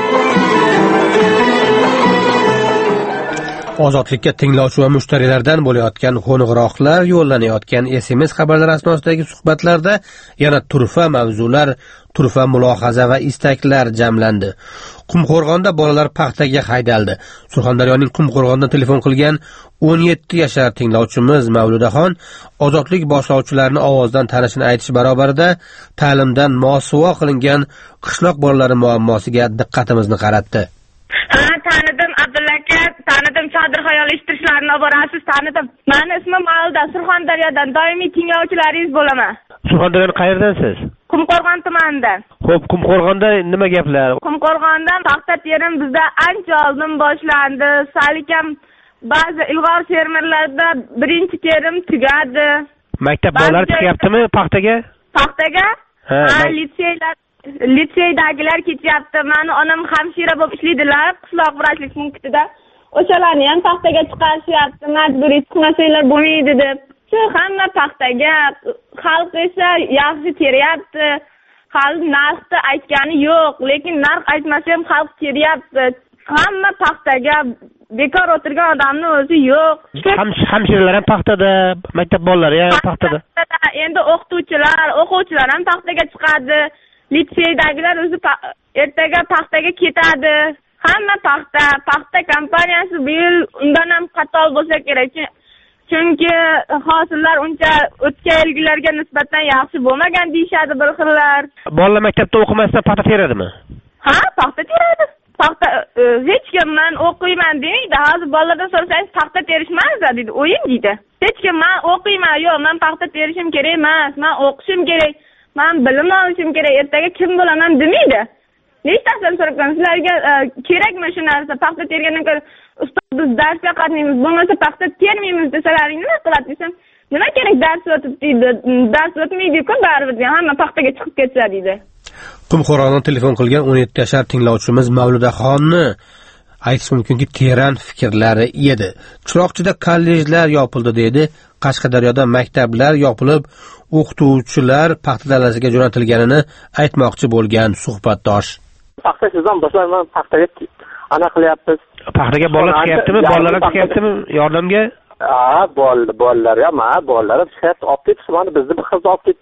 Ozodlikka tinglovchi va mushtarilardan bo'layotgan qo'ng'iroqlar, yo'llanayotgan S M S xabarlar asnosidagi suhbatlarda yana turfa mavzular, turfa mulohaza va istaklar jamlandi. Qumqo'rg'onda bolalar paxtaga haydaldi. Surxondaryoning Qumqo'rg'ondan telefon qilgan o'n yetti yashar tinglovchimiz Mavludaxon ozodlik boshlovchilarini ovozdan tanishini aytish barobarida ta'limdan mosuvo qilingan qishloq bolalari muammosiga diqqatimizni qaratdi. Ha, tanidim Abdulla aka, tanidim Chodir xayol eshittirishlarini olib borasiz, tanidim. Meni ismim Mavluda, Surxondaryodan doimiy tinglovchilaringiz bo'laman. Surxondaryodan qayerdansiz? Qumqo'rg'on tumanidan. Xo'p, Qumqo'rg'onda nima gaplar? Qumqo'rg'ondan paxta terim bizda ancha oldin boshlandi. Salikam ba'zi ilg'or fermerlarda birinchi terim tugadi. Maktab bolalari chiqyaptimi paxtaga? Paxtaga? Ha, litseylar litseydagilar ketyapti. Meni onam hamshira bo'lib ishlaydilar, qishloq vrachlik punktida. O'shalarni ham paxtaga chiqarishyapti, majburiy chiqmasanglar bo'lmaydi deb. Shu hamma paxtaga, xalq esa yaxshi teryapti. Xalq narxni aytgani yo'q, lekin narx aytmasa ham xalq teryapti. Hamma paxtaga, bekor o'tirgan odamni o'zi yo'q. Hamshiralar ham paxtada, maktab bolalari ham paxtada. Endi o'qituvchilar, o'quvchilar ham paxtaga chiqadi. Litseydagilar o'zi ertaga paxtaga ketadi. Hamma paxta, paxta kompaniyasi bu yil undan ham qator bo'lsa kerak. Chunki hosillar uncha o'tgan yilgilarga nisbatan yaxshi bo'lmagan deyshadi bir xillar. Bolalar maktabda o'qimasdan paxta teradimi? Ha, paxta teradi. Paxta hech kim men o'qiyman deydi. Hozir bolalardan so'rasangiz paxta terishmas deydi, o'yin deydi. Hech kim men o'qiyman, yo'q, men paxta terishim kerak emas, men o'qishim kerak, men bilim olishim kerak, ertaga kim bo'laman demaydi. Nechtasini so'rabman, sizlarga kerakmi shu narsa? Paxta tergandan ko'ra ustoz biz darsga qatnaymiz, bo'lmasa paxta termaymiz desalaring nima qiladi desam, nima kerak dars o'tib deydi, dars o'tmaydi-ku baribir, hamma paxtaga chiqib ketsa deydi. Qumqo'rg'ondan telefon qilgan o'n yetti yashar tinglovchimiz Mavludaxonni aytish mumkinki teran fikrlari edi. Chiroqchida kollejlar yopildi deydi, Qashqadaryoda maktablar yopilib, o'qituvchilar paxta dalasiga jo'natilganini aytmoqchi bo'lgan suhbatdosh. Paxta sizdan boshlayman, paxtaga ana qilyapmiz. Paxtaga bolalar chiqyaptimi? Bolalar chiqyaptimi yordamga? Ha, bol bolalar ham, ha, bolalar chiqyapti. Olib ketdi, mana bizni bir qiz olib ketdi.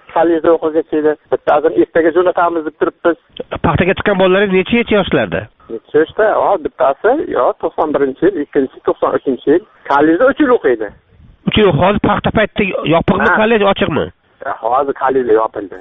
kollejda o'qigach edi. Bittasini ertaga jo'natamiz deb turibmiz. Paxtaga chiqqan bolalaringiz necha necha yoshlarda? Necha yoshda? Ha, bittasi yo to'qson birinchi yil, ikkinchisi to'qson uchinchi yil. Kollejda uch yil o'qiydi. uch yil hozir paxta paytida yopiqmi kollej, ochiqmi? Hozir kollej yopildi.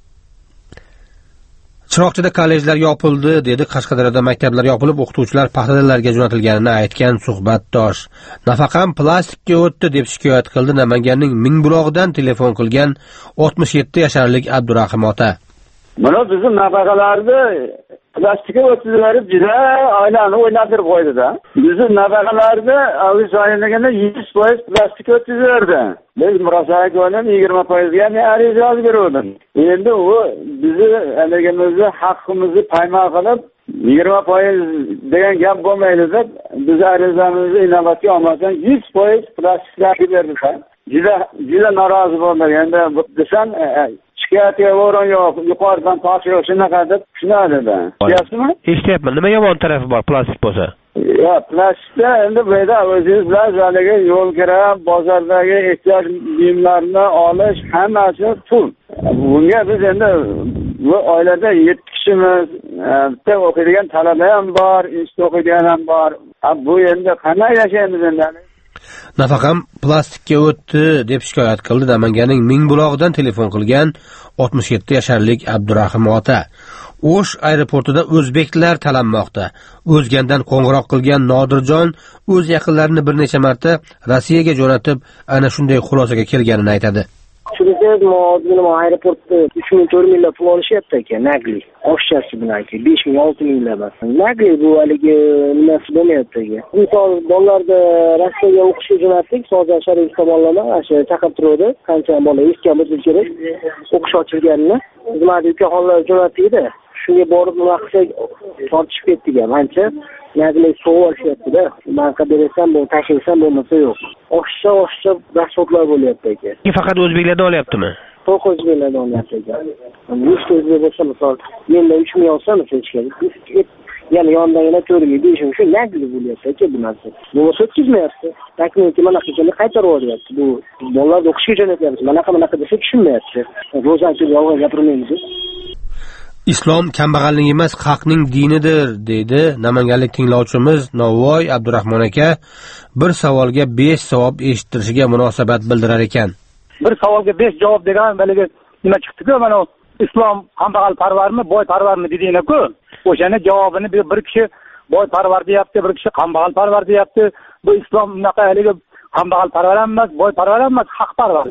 Chiroqchida kollejlar yopildi dedi. Qashqadaryoda maktablar yopilib, o'qituvchilar paxtalarga jo'natilganini aytgan suhbatdosh. Nafaqam plastikka o'tdi deb shikoyat qildi Namanganning Mingbulog'idan telefon qilgan oltmish yetti yasharlik Abdurahim ota. Mana bizning nafaqalarni plastikka o'tkazib juda oilani o'ylantirib qo'ydi-da. Bizning nafaqalarni avizlaniganda yuz foiz plastikka o'tkazildi. Biz murosaat qilib yigirma foiz ga ariza yozib berdim. Endi u bizni aligimizni haqqimizni paymal qilib yigirma foiz degan gap bo'lmaydi deb biz arizamizni inobatga olmasdan yuz foiz plastiklarga berdilar. Juda juda norozi bo'ldim. Endi desam shikoyatga o'rin yo'q, yuqoridan tosh yo'q, shunaqa deb tushunadi-da. Tushunyapsizmi? Eshityapman. Nima yomon tarafi bor plastik bo'lsa? Ya, plastikda endi bu yerda o'zingiz bilan haligi yo'l kira, bozordagi ehtiyoj buyumlarini olish hammasi pul. Bunga biz endi bu oilada yetti kishimiz, bitta o'qiydigan talaba ham bor, institut o'qiydigan ham bor. Bu endi qanday yashaymiz endi? Nafaqam plastikka o'tdi deb shikoyat qildi Namanganning Mingbulog'idan telefon qilgan oltmish yetti yasharlik Abdurahim ota. O'sh aeroportida o'zbeklar talanmoqda. O'zgandan qo'ng'iroq qilgan Nodirjon o'z yaqinlarini bir necha marta Rossiyaga jo'natib, ana shunday xulosaga kelganini aytadi. Shuningdek, ma'lum aeroportda uch ming to'rt ming pul olishyapti aka, naqli. Oshchasi bilan aka, besh ming olti ming emas. Naqli bu haligi nimasi bo'lmayapti aka. Misol bolalarda Rossiyaga o'qishga jo'natdik, Sozan Sharif tomonlama o'sha chaqirib turdi. Qancha bola eshitgan bo'lsa kerak, o'qish ochilganini. Bizlarga ukaxonlar jo'natdik-da. Shunga borib nima qilsak, tortishib ketdik ham ancha. Naqli so'v olishyapti-da. Banka bersam, bu tashilsam bo'lmasa yo'q. Oshcha oshcha rasxodlar bo'lyapti aka. Faqat o'zbeklarda olyaptimi? To'q o'zbeklarda olyapti aka. yuz o'zbek bo'lsa, misol, menda uch ming olsa, misol ichga. Yana yondan yana to'rt ming, besh ming shu naqli bo'lyapti aka bu narsa. Bo'lmasa o'tkazmayapti. Taklifni mana qilganda qaytarib yuboryapti. Bu bolalarni o'qishga jo'natyapmiz. Mana qanaqa desa tushunmayapti. Ro'zanchi yolg'on gapirmaymiz. Islom kambag'allik emas, haqning dinidir, deydi namanganlik tinglovchimiz Novvoy Abdurahmon aka. Bir savolga besh javob eshittirishiga munosabat bildirar ekan. Bir savolga besh javob degan baligi nima chiqdi-ku, mana islom kambag'al parvarmi, boy parvarmi dedinglar-ku. O'shani javobini bir kishi boy parvar deyapti, bir kishi kambag'al parvar deyapti. Bu islom unaqa haligi kambag'al parvar emas, boy parvar emas, haq parvar.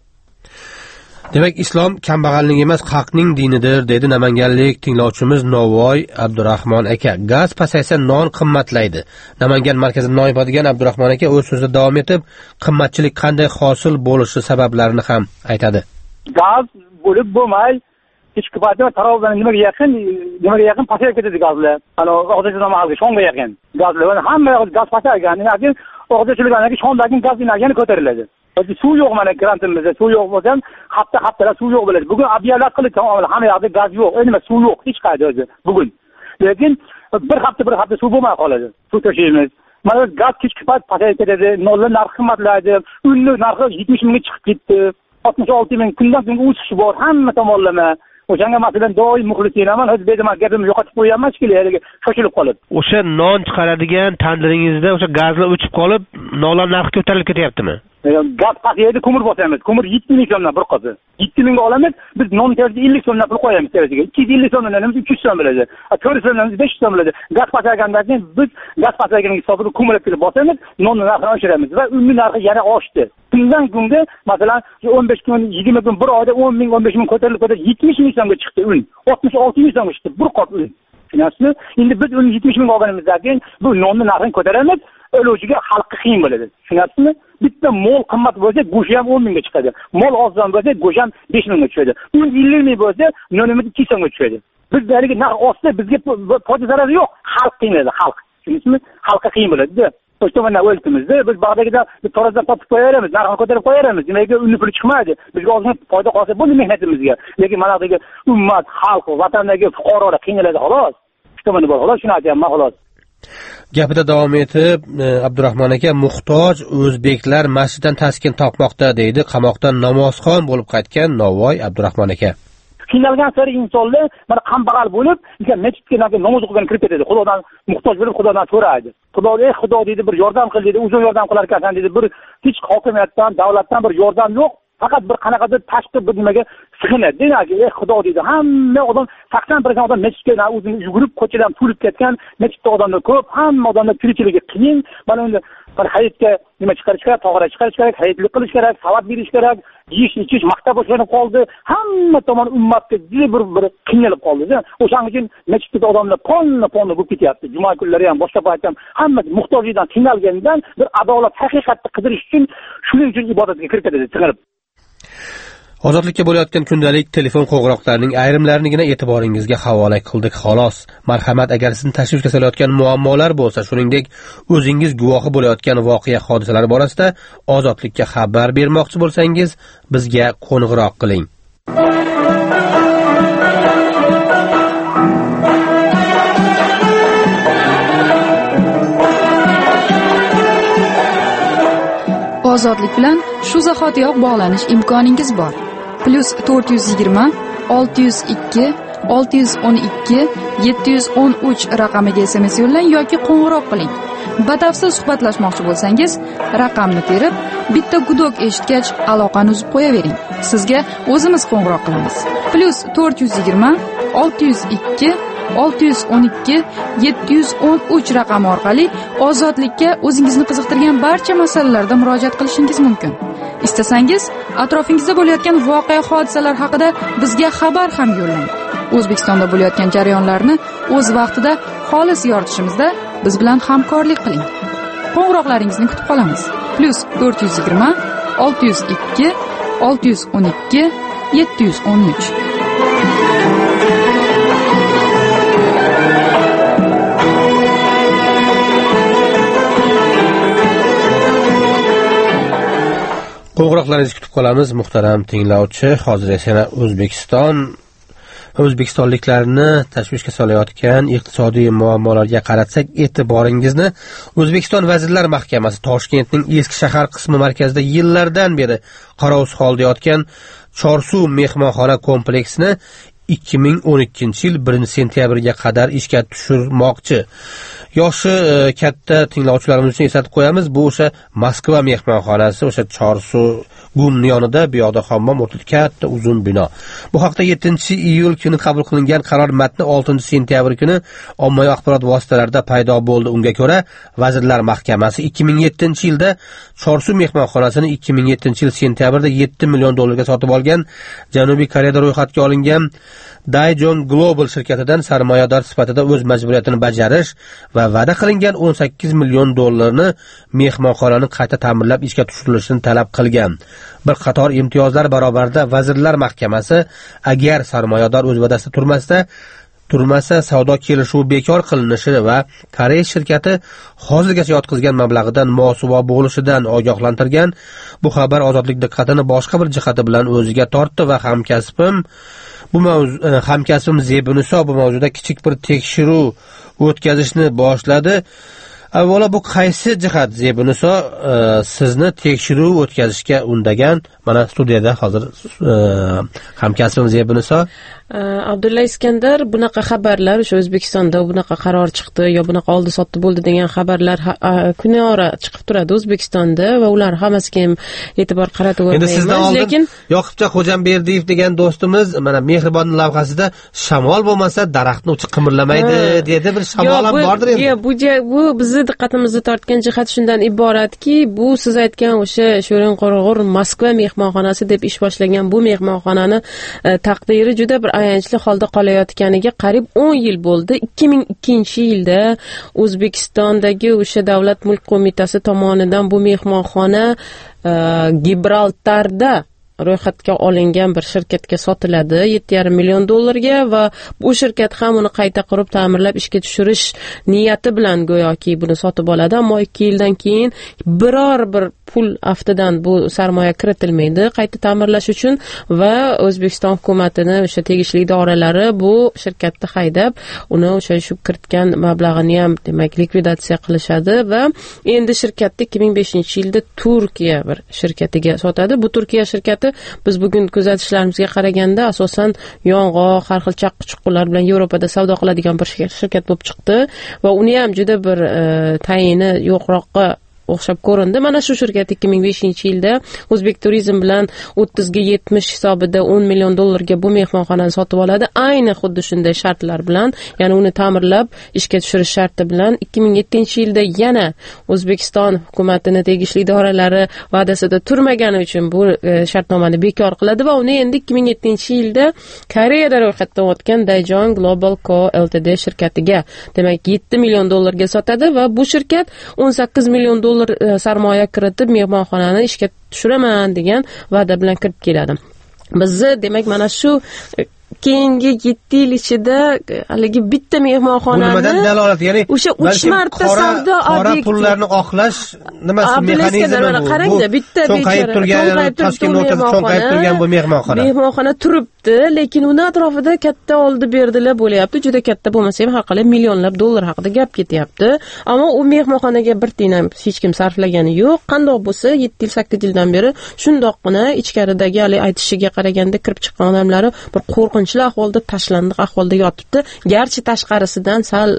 Demak, islom kambag'allik emas, haqning dinidir, dedi namanganlik tinglovchimiz Novvoy Abdurahmon aka. Gaz pasaysa non qimmatlaydi. Namangan markazida noyib bo'lgan Abdurahmon aka o'z so'zida davom etib, qimmatchilik qanday hosil bo'lishi sabablarini ham aytadi. Gaz bo'lib bo'lmay, ichki paytda tarovdan nimaga yaqin, nimaga yaqin pasayib ketadi gazlar. Ana og'zaki zamonga shonga yaqin. Gazlar hamma gaz pasaygan, lekin og'zachiliklarga shondagi gaz energiyani ko'tariladi. Suv yo'q, mana grantimizda suv yo'q bo'lsa, hafta haftalar suv yo'q bo'ladi. Bugun abiyalar qilib tamomla hamma yoqda gaz yo'q. Endi suv yo'q hech qayerda o'zi bugun. Lekin bir hafta bir hafta suv bo'lmay qoladi. Suv to'shaymiz. Mana gaz kechki payt pasayib ketadi, nollar narxi qimmatlaydi. Unni narxi yetmish mingga chiqib ketdi. oltmish olti ming kundan kunga o'sish bor hamma tomonlama. O'shanga masalan doim muxlis elaman, hozir bedaman gapimni yo'qotib qo'yganman shekilli, shoshilib qolib. O'sha non chiqaradigan tandiringizda o'sha gazlar o'chib qolib, nonlar narxi ko'tarilib ketyaptimi? Gaz pasaydi, ko'mir bosamiz. Ko'mir yetti ming so'mdan bir qopi. yetti mingga olamiz, biz non terisiga ellik so'mdan pul qo'yamiz terisiga. ikki yuz ellik so'mdan olamiz, uch yuz so'm bo'ladi. to'rt yuz so'mdan besh yuz so'm bo'ladi. Gaz pasagandan keyin biz gaz pasaganining hisobiga ko'mirib kirib bosamiz, nonni narxini oshiramiz va unning narxi yana oshdi. Kundan kunga masalan o'n besh kun, yigirma kun, bir oyda o'n ming, o'n besh ming ko'tarilib ko'tarilib yetmish ming so'mga chiqdi un. oltmish olti ming so'mga chiqdi bir qop un. Tushunasizmi? Endi biz uni yetmish ming olganimizdan keyin bu nonni narxini ko'taramiz. O'luvchiga xalqqa qiyin bo'ladi. Tushunasizmi? Bitta mol qimmat bo'lsa, go'sht ham o'n mingga chiqadi. Mol ozdan bo'lsa, go'sht ham besh mingga tushadi. un ellik ming bo'lsa, nonimiz ikki so'mga tushadi. Biz darigi narx ostda bizga foyda zarari yo'q. Xalq qiynaladi, xalq. Tushunasizmi? Xalqqa qiyin bo'ladi-da. O'shtomanda o'ltimizda biz bag'dagida to'razdan topib qo'yaramiz, narxini ko'tarib qo'yaramiz. Nimaga unni puli chiqmaydi? Bizga ozgina foyda qolsa bo'ldi mehnatimizga. Lekin mana bu ummat, xalq, vatandagi fuqarolar qiynaladi xolos. O'shtomanda bor, xolos shuni aytyapman, xolos. Gapida davom etib, Abdurahmon aka, muhtoj o'zbeklar masjiddan taskin topmoqda deydi qamoqdan namozxon bo'lib qaytgan Novvoy Abdurahmon aka. Qiynalgan sari insonlar mana kambag'al bo'lib, masjidga namoz o'qigani kirib ketadi. Xudodan muhtoj bo'lib, Xudodan so'raydi. Xudoga, Xudo deydi, bir yordam qil deydi, o'zing yordam qilar ekansan deydi. Bir hech hokimiyatdan, davlatdan bir yordam yo'q. Faqat bir qanaqadir tashqi bir nimaga sig'inadi. Demak, ey Xudo deydi. Hamma odam sakson foiz odam masjidga o'zini yugurib, ko'chadan pulib ketgan, masjidda odamlar ko'p, hamma odamlar tirikchiligi qiyin. Mana endi bir hayitga nima chiqarish kerak, tog'ora chiqarish kerak, hayitlik qilish kerak, savat berish kerak, yeyish, ichish, maktab boshlanib qoldi. Hamma tomon ummatga juda bir bir qiynalib qoldi. O'shaning uchun masjidda odamlar ponni-ponni bo'lib ketyapti. Juma kunlari ham, boshqa payt ham hamma muhtojlikdan qiynalgandan bir adolat, haqiqatni qidirish uchun shuning uchun ibodatga kirib ketadi, sig'inib. Ozodlikka bo'layotgan kundalik telefon qo'ng'iroqlarining ayrimlarinigina e'tiboringizga havola qildik xolos. Marhamat, agar sizni tashvishga solayotgan muammolar bo'lsa, shuningdek o'zingiz guvohi bo'layotgan voqea hodisalar borasida Ozodlikka xabar bermoqchi bo'lsangiz, bizga qo'ng'iroq qiling. Ozodlik bilan shu zahotiyoq bog'lanish imkoningiz bor. Plus to'rt yuz yigirma olti yuz ikki olti yuz o'n ikki yetti yuz o'n uch raqamiga S M S yo'llang yoki qo'ng'iroq qiling. Batafsil suhbatlashmoqchi bo'lsangiz, raqamni terib, bitta gudok eshitgach aloqani uzib qo'yavering. Sizga o'zimiz qo'ng'iroq qilamiz. Plus to'rt yuz yigirma olti yuz ikki olti yuz o'n ikki yetti yuz o'n uch raqami orqali Ozodlikka o'zingizni qiziqtirgan barcha masalalarda murojaat qilishingiz mumkin. Istasangiz, atrofingizda bo'layotgan voqea hodisalar haqida bizga xabar ham yo'llang. O'zbekistonda bo'layotgan jarayonlarni o'z vaqtida xolis yoritishimizda biz bilan hamkorlik qiling. Qo'ng'iroqlaringizni kutib qolamiz. Plus to'rt yuz yigirma olti yuz ikki olti yuz o'n ikki yetti yuz o'n uch. Qo'ng'iroqlaringizni kutib qolamiz, muhtaram tinglovchi. Hozir esa O'zbekiston O'zbekistonliklarni tashvishga solayotgan iqtisodiy muammolarga qaratsak, e'tiboringizni O'zbekiston Vazirlar Mahkamasi Toshkentning eski shahar qismi markazida yillardan beri qarovsiz holda yotgan Chorsuv mehmonxona kompleksini ikki ming o'n ikkinchi yil birinchi sentyabrga qadar ishga tushirmoqchi. Yoshi katta tinglovchilarimiz uchun eslatib qo'yamiz, bu o'sha Moskva mehmonxonasi, o'sha Chorsuv gumni yonida, bu yoqda hammom, o'rtada katta uzun bino. Bu haqda yettinchi iyul kuni qabul qilingan qaror matni oltinchi sentyabr kuni ommaviy axborot vositalarida paydo bo'ldi. Unga ko'ra, Vazirlar Mahkamasi ikki ming yettinchi yilda Chorsuv mehmonxonasini ikki ming yettinchi yil sentyabrda yetti million dollarga sotib olgan Janubiy Koreyada ro'yxatga olingan Daejeon Global shirkatidan sarmoyador sifatida o'z majburiyatini bajarish va va'da qilingan o'n sakkiz million dollarni mehmonxonani qayta ta'mirlab ishga tushirilishini talab qilgan. Bir qator imtiyozlar barobarida Vazirlar Mahkamasi agar sarmoyador o'z va'dasida turmasa, turmasa savdo kelishuvi bekor qilinishi va Koreya shirkati hozirgacha yotqizgan mablag'idan mosuvo bo'lishidan ogohlantirgan. Bu xabar Ozodlik diqqatini boshqa bir jihati bilan o'ziga tortdi va hamkasbim bu mavzu hamkasbim Zebiniso bu mavzuda kichik bir tekshiruv o'tkazishni boshladi. Avvalo, bu qaysi jihat Zebiniso sizni tekshiruv o'tkazishga undagan? Mana studiyada hozir hamkasbim Zebiniso. Abdulla Iskandar, bunaqa xabarlar, o'sha O'zbekistonda bunaqa qaror chiqdi yo bunaqa oldi sotdi bo'ldi degan xabarlar kunora chiqib turadi O'zbekistonda va ular hammasiga ham e'tibor qaratib o'rnaymiz. Endi sizdan oldin lekin Yoqubcha Xo'jamberdiyev degan do'stimiz mana Mehribon lavhasida shamol bo'lmasa daraxtni uchi qimirlamaydi dedi, bir shamol ham bordir endi. Yo'q, bu bu bizni diqqatimizni tortgan jihat shundan iboratki, bu siz aytgan o'sha Sho'rin Qo'rg'ur Moskva mehmonxonasi deb ish boshlagan bu mehmonxonani taqdiri juda bir ayanchli holda qolayotganiga qariyb o'n yil bo'ldi. ikki ming ikkinchi yilda O'zbekistondagi o'sha Davlat mulk qo'mitasi tomonidan bu mehmonxona Gibraltarda ro'yxatga olingan bir shirkatga sotiladi yetti yarim million dollarga va bu shirkat ham uni qayta qurib ta'mirlab ishga tushirish niyati bilan go'yoki buni sotib oladi, ammo ikki yildan keyin biror bir pul aftidan bu sarmoya kiritilmaydi qayta ta'mirlash uchun va O'zbekiston hukumatini o'sha tegishli idoralari bu shirkatni haydab uni o'sha shu kiritgan mablag'ini ham demak likvidatsiya qilishadi va endi shirkatni ikki ming beshinchi yilda Turkiya bir shirkatiga sotadi. Bu Turkiya shirkati biz bugun kuzatishlarimizga qaraganda asosan yong'oq, har xil chaqquchuqlar bilan Yevropada savdo qiladigan bir shirkat bo'lib chiqdi va uni ham juda bir e, tayini yo'qroqqa o'xshab ko'rindi. Mana shu shirkat ikki ming beshinchi yilda O'zbek turizm bilan o'ttiz ga yetmish hisobida o'n million dollarga bu mehmonxonani sotib oladi. Ayni xuddi shunday shartlar bilan, ya'ni uni ta'mirlab ishga tushirish sharti bilan ikki ming yettinchi yilda yana O'zbekiston hukumatini tegishli idoralari va'dasida turmagani uchun bu e, shartnomani bekor qiladi va uni endi ikki ming yettinchi yilda Koreyada ro'yxatdan o'tgan Daejeon Global Co Ltd shirkatiga, demak yetti million dollarga sotadi va bu shirkat o'n sakkiz million dollar sarmoya kiritib mehmonxonani ishga tushiraman degan va'da bilan kirib keladi. Bizni demak mana shu keyingi yetti yil ichida haligi bitta mehmonxonani dalolat, ya'ni o'sha uch marta savdo qora pullarni oqlash nimasi mexanizmi bu? Qarangda, bitta cho'nqayib turgan, Toshkent o'rtasida cho'nqayib turgan bu mehmonxona. Mehmonxona turibdi, lekin uni atrofida katta oldi berdilar bo'lyapti. Juda katta bo'lmasa ham har qalay millionlab dollar haqida gap ketyapti. Ammo u mehmonxonaga bir tiyin ham hech kim sarflagani yo'q. Qandoq bo'lsa yetti yil sakkiz yildan beri shundoqqina ichkaridagi hali aytishiga qaraganda kirib chiqqan odamlari bir qo'rqinchli ahvolda, tashlandiq ahvolda yotibdi. Garchi tashqarisidan sal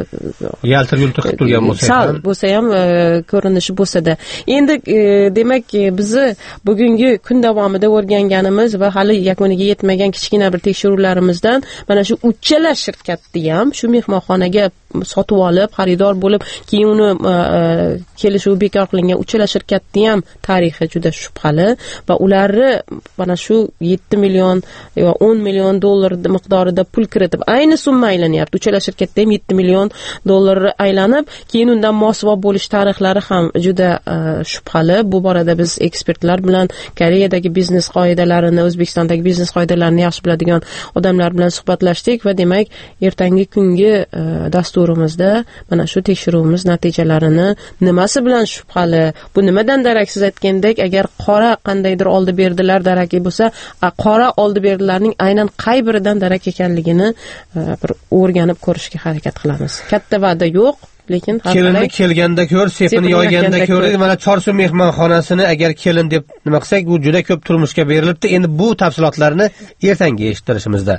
yaltir yultir qilib turgan bo'lsa ham, sal bo'lsa ham ko'rinishi bo'lsa-da. Endi demak bizni bugungi kun davomida o'rganganimiz va hali yakuniga yetmagan kichkina bir tekshiruvlarimizdan mana shu uchala shirkatni ham shu mehmonxonaga sotib olib, xaridor bo'lib, keyin uni kelishuv bekor qilingan uchala shirkatni ham tarixi juda shubhali va ularni mana shu yetti million va o'n million dollar miqdorida pul kiritib, ayni summa aylanyapti. Uchala shirkatda ham yetti million dollar aylanib, keyin undan mosuvo bo'lish tarixlari ham juda shubhali. Bu borada biz ekspertlar bilan Koreyadagi biznes qoidalarini, O'zbekistondagi biznes qoidalarini yaxshi biladigan odamlar bilan suhbatlashdik va demak ertangi kungi dasturimizda mana shu tekshiruvimiz natijalarini nimasi bilan shubhali, bu nimadan darak, siz aytgandek, agar qora qandaydir oldi berdilar daraki bo'lsa, qora oldi berdilarning aynan qay biridan darak ekanligini bir o'rganib ko'rishga harakat qilamiz. Katta va'da yo'q, lekin kelinni kelganda ko'r, sepini yoyganda ko'r. Mana Chorsu mehmonxonasini agar kelin deb nima qilsak, u juda ko'p turmushga berilibdi. Endi bu tafsilotlarni ertangi eshittirishimizda.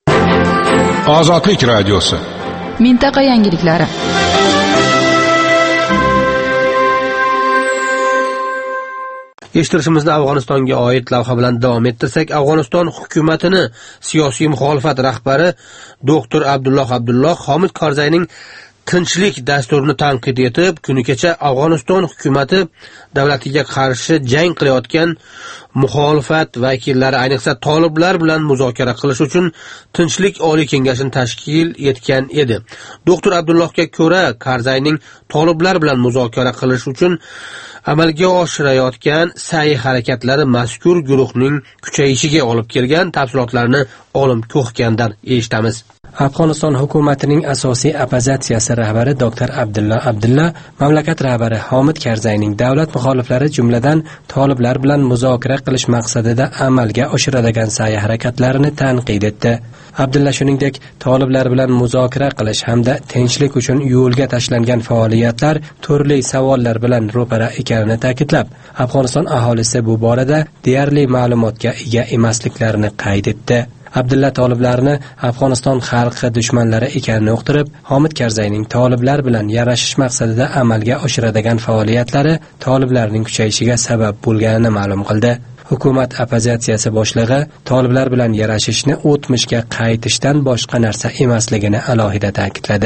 Ozodlik radiosi. Mintaqa yangiliklari. Eshittirishimizni Afg'onistonga oid lavha bilan davom ettirsak, Afg'oniston hukumatini siyosiy muxolifat rahbari doktor Abdulloh Abdulloh Homid Karzayning tinchlik dasturini tanqid etib, kuni kecha Afg'oniston hukumatı davlatiga qarshi jang qilayotgan muxolifat vakillari, ayniqsa toliblar bilan muzokara qilish uchun tinchlik oliy kengashini tashkil etgan edi. Doktor Abdullohga ko'ra, Karzayning toliblar bilan muzokara qilish uchun amalga oshirayotgan sa'y harakatlari mazkur guruhning kuchayishiga olib kelgan. Tafsilotlarni olim Ko'xkandan eshitamiz. Afg'oniston hukumatining asosiy oppozitsiyasi rahbari doktor Abdulla Abdulla mamlakat rahbari Homid Karzayning davlat muxoliflari jumladan toliblar bilan muzokara qilish maqsadida amalga oshiradigan sa'y harakatlarini tanqid etdi. Abdulla shuningdek, toliblar bilan muzokara qilish hamda tinchlik uchun yo'lga tashlangan faoliyatlar turli savollar bilan ro'para ekanini ta'kidlab, Afg'oniston aholisi bu borada deyarli ma'lumotga ega emasliklarini qayd etdi. Abdulla toliblarni Afg'oniston xalqi dushmanlari ekanini uqtirib, Homid Karzayning toliblar bilan yarashish maqsadida amalga oshiradigan faoliyatlari toliblarning kuchayishiga sabab bo'lganini ma'lum qildi. Hukumat oppozitsiyasi boshlig'i toliblar bilan yarashishni o'tmishga qaytishdan boshqa narsa emasligini alohida ta'kidladi.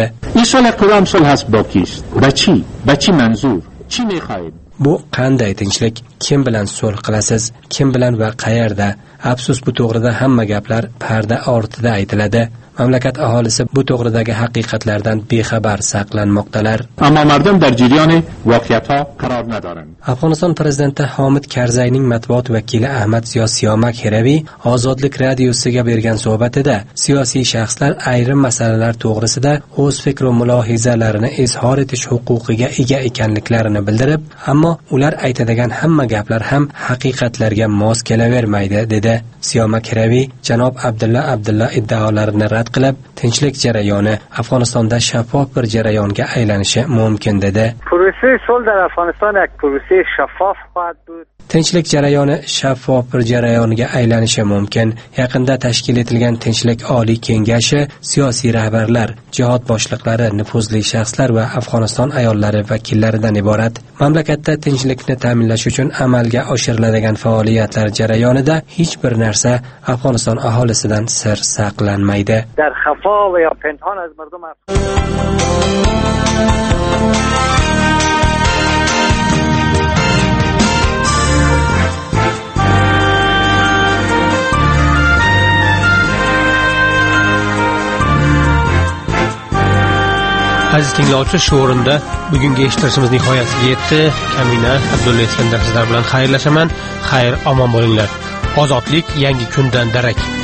Bu qanday tinchlik? Kim bilan sulh qilasiz? Kim bilan va qayerda? Afsus, bu to'g'rida hamma gaplar parda ortida aytiladi. mamlakat aholisi bu to'g'ridagi haqiqatlardan bexabar saqlanmoqdalar. Ammo mardum dar jarayoni voqeatha qaror nadaran. Afg'oniston prezidenti Homid Karzayning matbuot vakili Ahmad Ziyo Siyomak Heraviy Ozodlik radiosiga bergan suhbatida siyosiy shaxslar ayrim masalalar to'g'risida o'z fikr va mulohazalarini izhor etish huquqiga ega ekanliklarini bildirib, ammo ular aytadigan hamma gaplar ham haqiqatlarga mos kelavermaydi dedi. Siyomak Heraviy janob Abdulla Abdulla iddaolarini rad qilib, tinchlik jarayoni Afg'onistonda shaffof bir jarayonga aylanishi mumkin dedi. پروسه صلح در افغانستان یک پروسه شفاف خواهد بود. Tinchlik jarayoni shaffof bir jarayonga aylanishi mumkin. Yaqinda tashkil etilgan Tinchlik oliy kengashi siyosiy rahbarlar, jihod boshliqlari, nufuzli shaxslar va Afg'oniston ayollari vakillaridan iborat. Mamlakatda tinchlikni ta'minlash uchun amalga oshiriladigan faoliyatlar jarayonida hech bir narsa Afg'oniston aholisidan sir saqlanmaydi. در خفا و یا پنهان از مردم Aziz tinglovchi, shu o'rinda bugungi eshittirishimiz nihoyasiga yetdi. Kamina Abdulla Iskandar sizlar bilan xayrlashaman. Xayr, omon bo'linglar. Ozodlik yangi kundan darak.